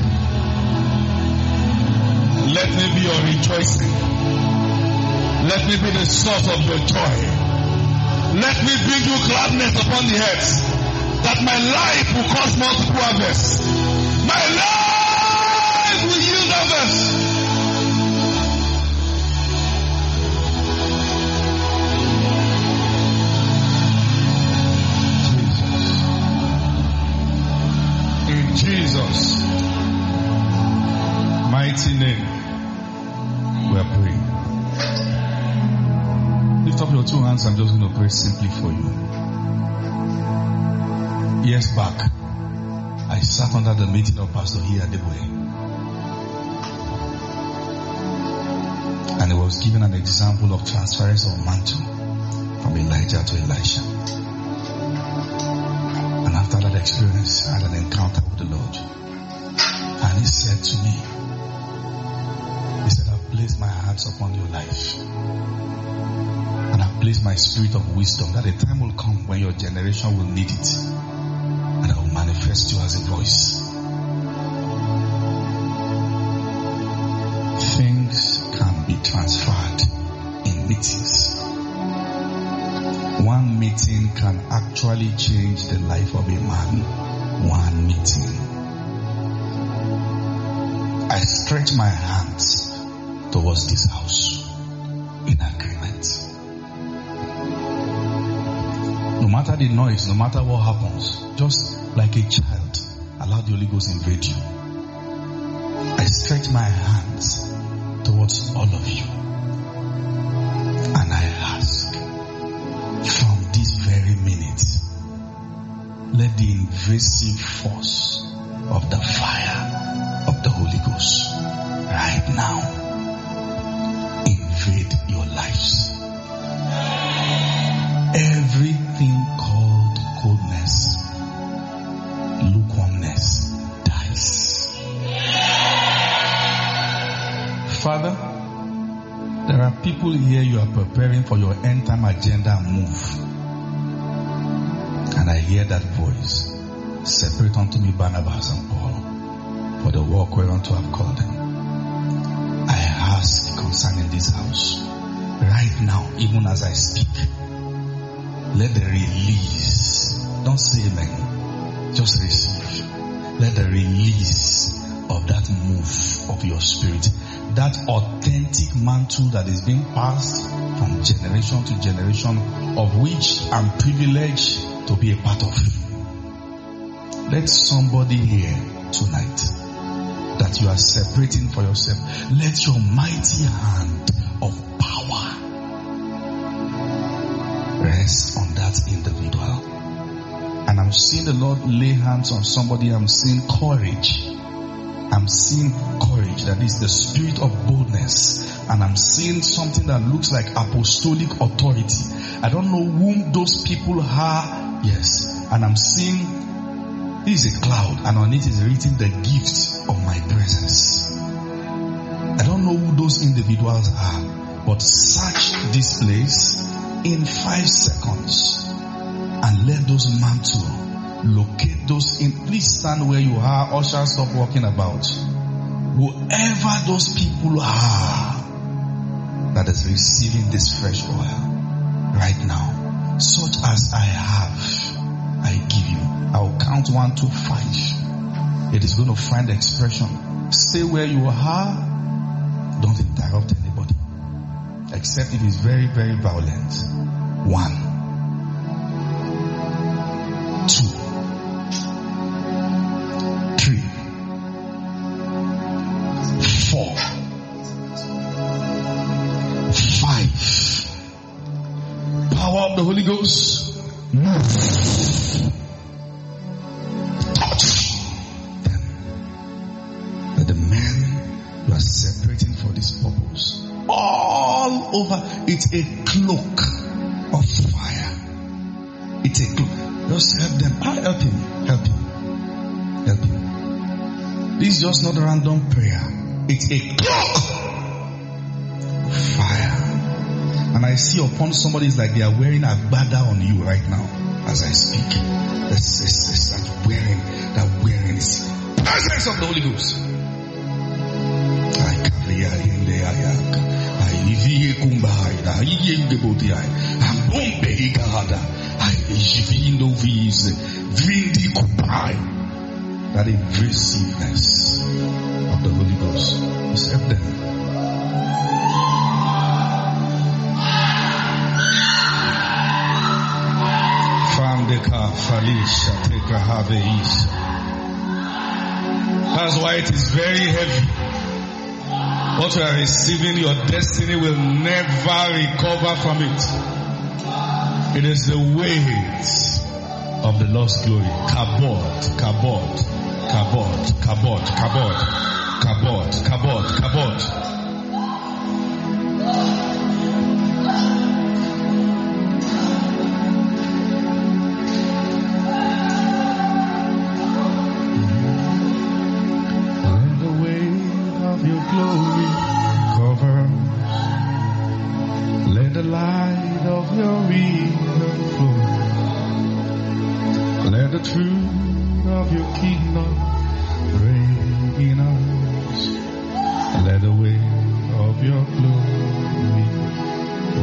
Let me be your rejoicing. Let me be the source of your joy. Let me bring you gladness upon the earth. that my life will cause multiple harvests. My life will yield harvest. In Jesus' mighty name, we are praying. Lift up your two hands. I'm just going to pray simply for you. Years back, I sat under the meeting of Pastor here at the way, and he was given an example of transference of mantle from Elijah to Elisha. And after that experience, I had an encounter with the Lord. And he said to me, he said, I've placed my hands upon your life. And I've placed my spirit of wisdom, that a time will come when your generation will need it. And I will manifest you as a voice. Things can be transferred in meetings. One meeting can actually change the life of a man. One meeting. I stretch my hands towards this house in agreement. No matter the noise, no matter what happens, just like a child, allow the Holy Ghost invade you. I stretch my hands towards all of you. And I ask, from this very minute, let the invasive force of the fire of the Holy Ghost right now invade your lives. Everything called coldness, lukewarmness dies. Father, there are people here, you are preparing for your end time agenda move. And I hear that voice, separate unto me Barnabas and Paul for the work whereunto I have called them. I ask concerning this house, right now, even as I speak, let the release, don't say amen, just receive. Let the release of that move of your spirit, that authentic mantle that is being passed from generation to generation, of which I'm privileged to be a part of. Let somebody here tonight that you are separating for yourself, let your mighty hand of power rest on that individual. And I'm seeing the Lord lay hands on somebody. I'm seeing courage. I'm seeing courage, that is the spirit of boldness. And I'm seeing something that looks like apostolic authority. I don't know whom those people are. Yes. And I'm seeing, this is a cloud, and on it is written the gift of my presence. I don't know who those individuals are, but search this place in five seconds and let those mantles locate those in. Please stand where you are. Ushers, stop walking about. Whoever those people are that is receiving this fresh oil right now, such as I have, I give you. I'll count one to five. It is going to find expression. Stay where you are. Don't interrupt anybody, except if it's very, very violent. One, two, three, four, five. Power of the Holy Ghost. Move. Touch them. That the men you are separating for this purpose, all over, it's a cloak of fire. It's a cloak. Just help them. Ah, help him. Help him. Help him. This is just not a random prayer. It's a cloak of fire. And I see upon somebody, it's like they are wearing a agbada on you right now as I speak. Let's, let's, let's start wearing that wearing is presence of the Holy Ghost. I That invasiveness of the Holy Ghost is evident. That's why it is very heavy. What you are receiving, your destiny will never recover from it. It is the weight of the lost glory. Kabod, kabod, kabod, kabod, kabod, kabod, kabod, kabod. Let the weight of your glory cover. Let the light of your river flow. Let the truth of your kingdom reign in us. Let the weight of your glory go.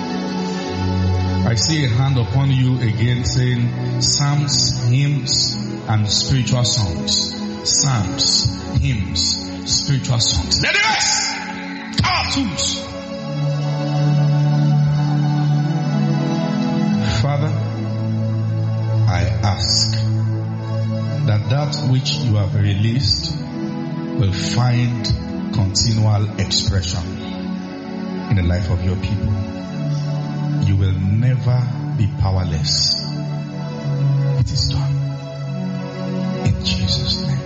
I see a hand upon you again saying psalms, hymns, and spiritual songs. Psalms, hymns, spiritual songs. Let the rest! Our tools. Father, I ask that that which you have released will find continual expression in the life of your people. You will never be powerless. It is done. In Jesus' name.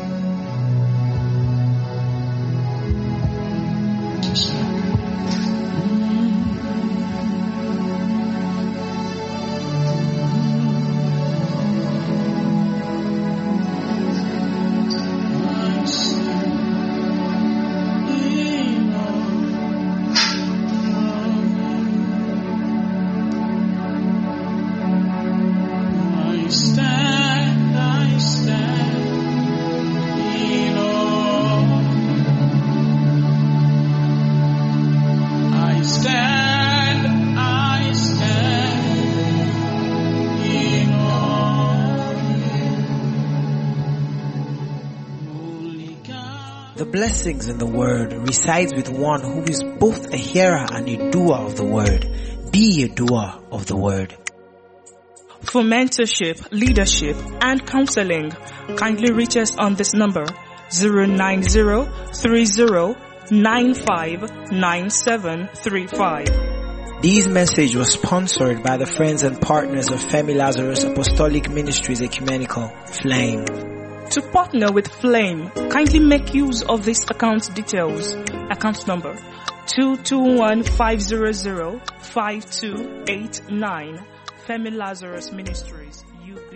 Blessings in the word resides with one who is both a hearer and a doer of the word. Be a doer of the word. For mentorship, leadership, and counseling, kindly reach us on this number zero nine zero three zero nine five nine seven three five. This message was sponsored by the friends and partners of Femi Lazarus Apostolic Ministries Ecumenical, Flame. To partner with Flame, kindly make use of this account details. Account number two two one five zero zero five two eight nine. Femi Lazarus Ministries, U K.